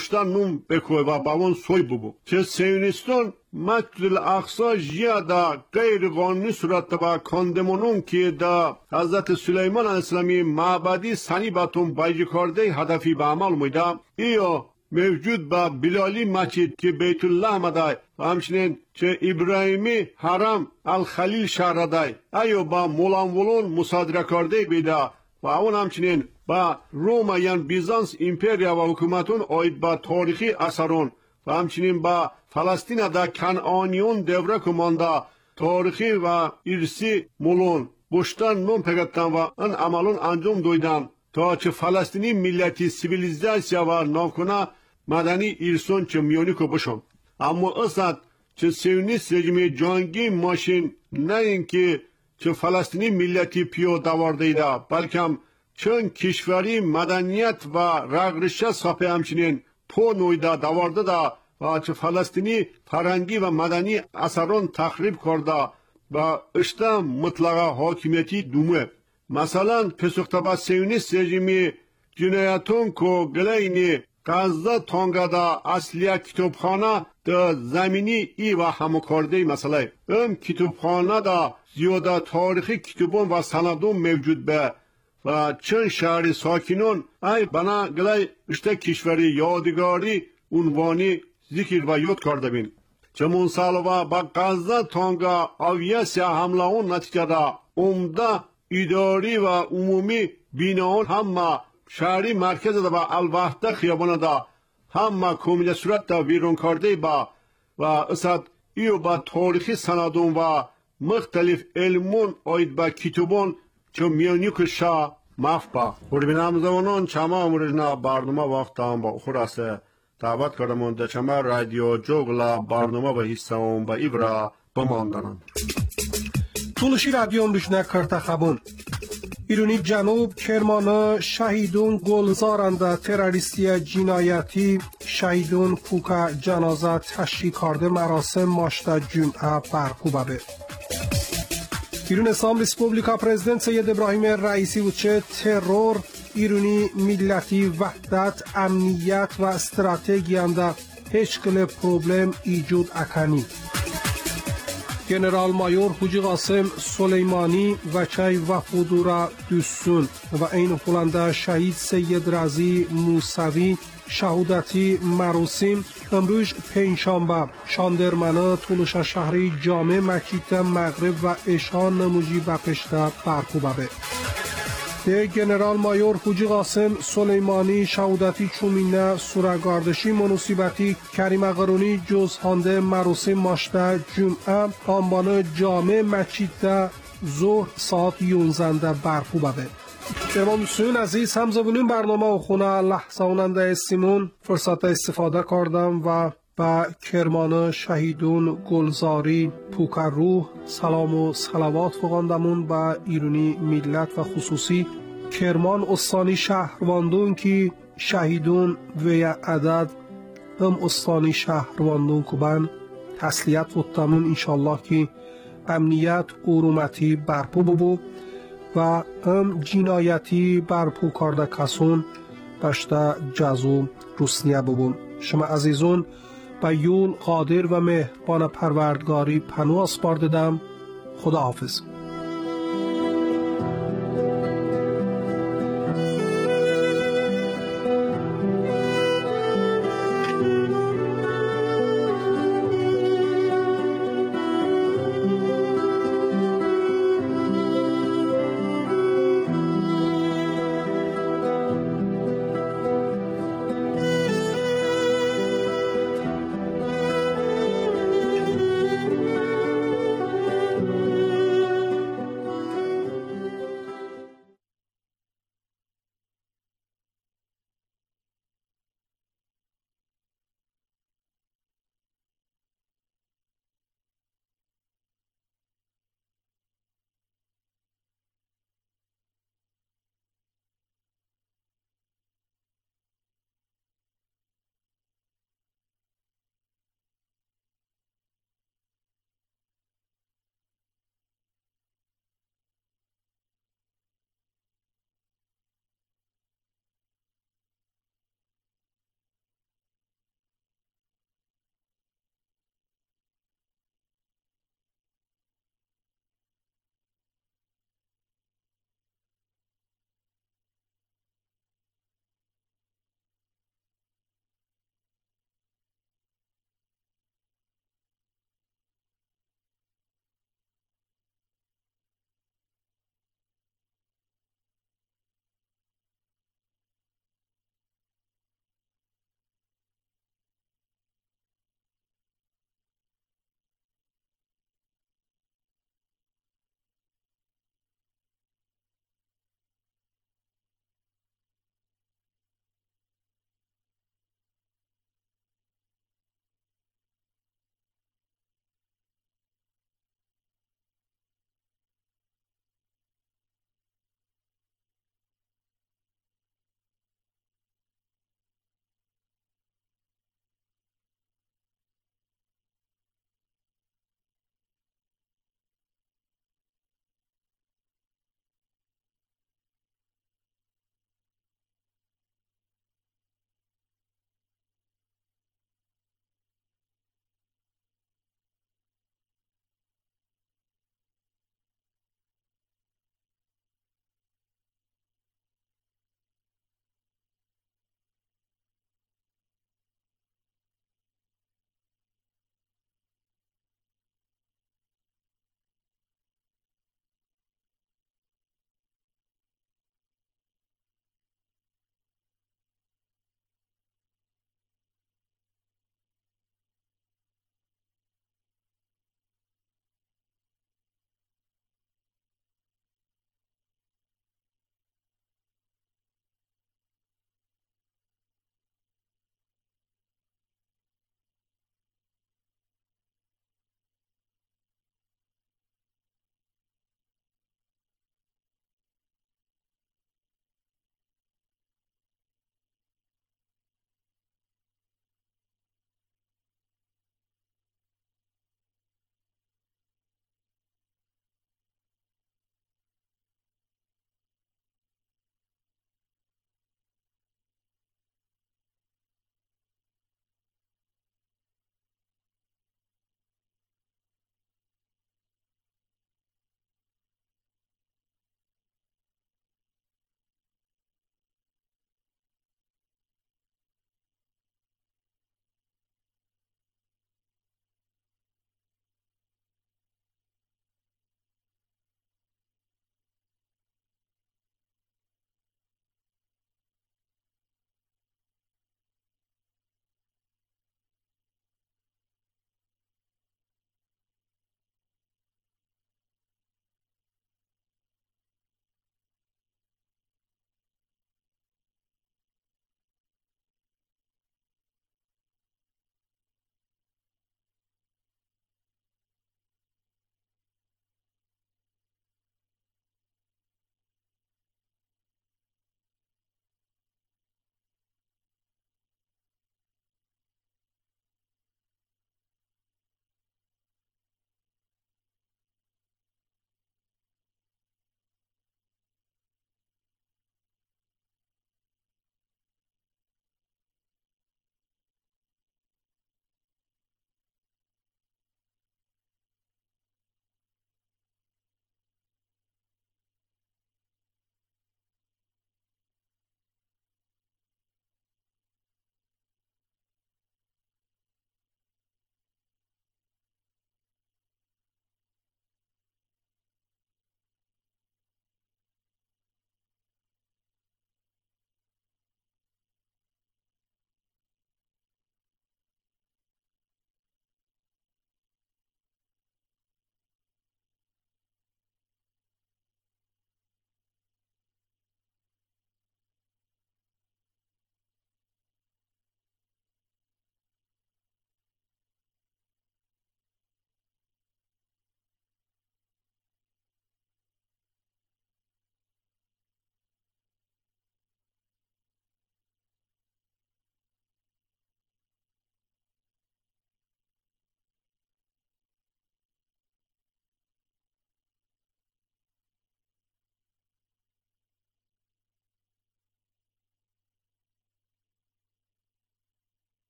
اون بکوی و با اون سوی ببو که سیونیستون مسجد الاقصا جیا دا غیر قانونی صورت با کاندمونون که دا حضرت سلیمان علیه السلامی معبدی سنی باتون بایجی کرده هدفی به عمل میده ایو موجود با بلالی مسجد که بیت الله مدای و همچنین که ابراهیمی حرم الخلیل شهر دای ایو با مولانولون مصادره کرده بیده و اون همچنین با روما یعنی بیزانس امپریا و حکومتون آید با تاریخی اثرون و همچنین با فلسطین دا کنعانیون دوره کمانده تاریخی و ارسی مولون بوشتن نون پگتن و ان عملون انجام دویدن تا چه فلسطینی ملتی سیویلیزاسیا و ناکونه مدنی ارسون چه میونی که بشون اما اصد چه سیونیست رژیم جنگی ماشین نه اینکه چه فلسطینی ملتی پیو دوارده ایده بلکه چون کشوری مدنیت و رغرشه ساپه همچنین پو نویده دوارده دا و چه فلسطینی فرنگی و مدنی اثرون تخریب کرده و اشتا مطلقه حاکمیتی دومه مثلا پسوخته با سیونیست رژیمی جنایتون که گلینی غزه تانگه دا اصلی کتابخانه دا زمینی ای و همو کرده مسئله ام کتابخانه دا زیاده تاریخی کتابون و سندون موجود به و چند شهر ساکنون ای بنا گلی اشته کشوری یادگاری عنوانی ذکر و یاد کرده بین چمون سال و با غزه تانگه آویسی حمله اون نتیجه دا عمده اداری و عمومی بیناون همه شهری مرکز دا با الوحده خیابان دا همه کمیل صورت دا ویرون کرده با و اصد ایو با تاریخی سندون و مختلف علمون آید با کتابون چه میانی که شا مفبا بودی همزمانان چما امروزنا برنامه وقت هم با خوراسه دعوت کردمون در چما رادیو جوگلا برنامه با حصه هم با ایبرا بماندنم طولشی رادیو امروزنا کرتا خبون ایرانی جنوب کرمانه شهیدون گلزارنده تروریستی جنایتی شهیدون پوکا جنازه تشریح کرده مراسم ماشتا جمعه برپو ببه ایران اسلام ریسپوبلیکا پرزیدنت سید ابراهیم رئیسی و چه ترور ایرانی ملتی وحدت امنیت و استراتژی انده هیچ کل پروبلم ایجود اکنی گنرال مایور حوجی قاسم سلیمانی و چای وفودورا دوستون و این پولنده شهید سید رازی موسوی شهودتی مراسم امروز پنجشنبه شاندرمنه طولش شهری جامع مسجد مغرب و اشان نموجی بقشته برپو ببه ده گنرال مایور حوجی قاسم سلیمانی شهودتی چومینه سورگاردشی منوسیبتی کریم قرونی جز هانده مراسم ماشته جمعه آنبانه جامع مسجد ظهر ساعت یونزده برپو ببه امام دوستان عزیز همزبونین برنامه و خونه لحظه اوننده سیمون فرصت استفاده کردم و با کرمان شهیدون گلزاری پوکر روح سلام و صلوات فقاندمون با ایرانی ملت و خصوصی کرمان استانی شهرواندون که شهیدون و عدد هم استانی شهرواندون کبن تسلیت وطمون انشالله که امنیت ارومتی برپو ببو و هم جنایتی برپو کرده کسون بشته جزو روسنیه ببون شما عزیزون به یول قادر و مهربان پروردگاری پناه اسپار دادم خدا حافظ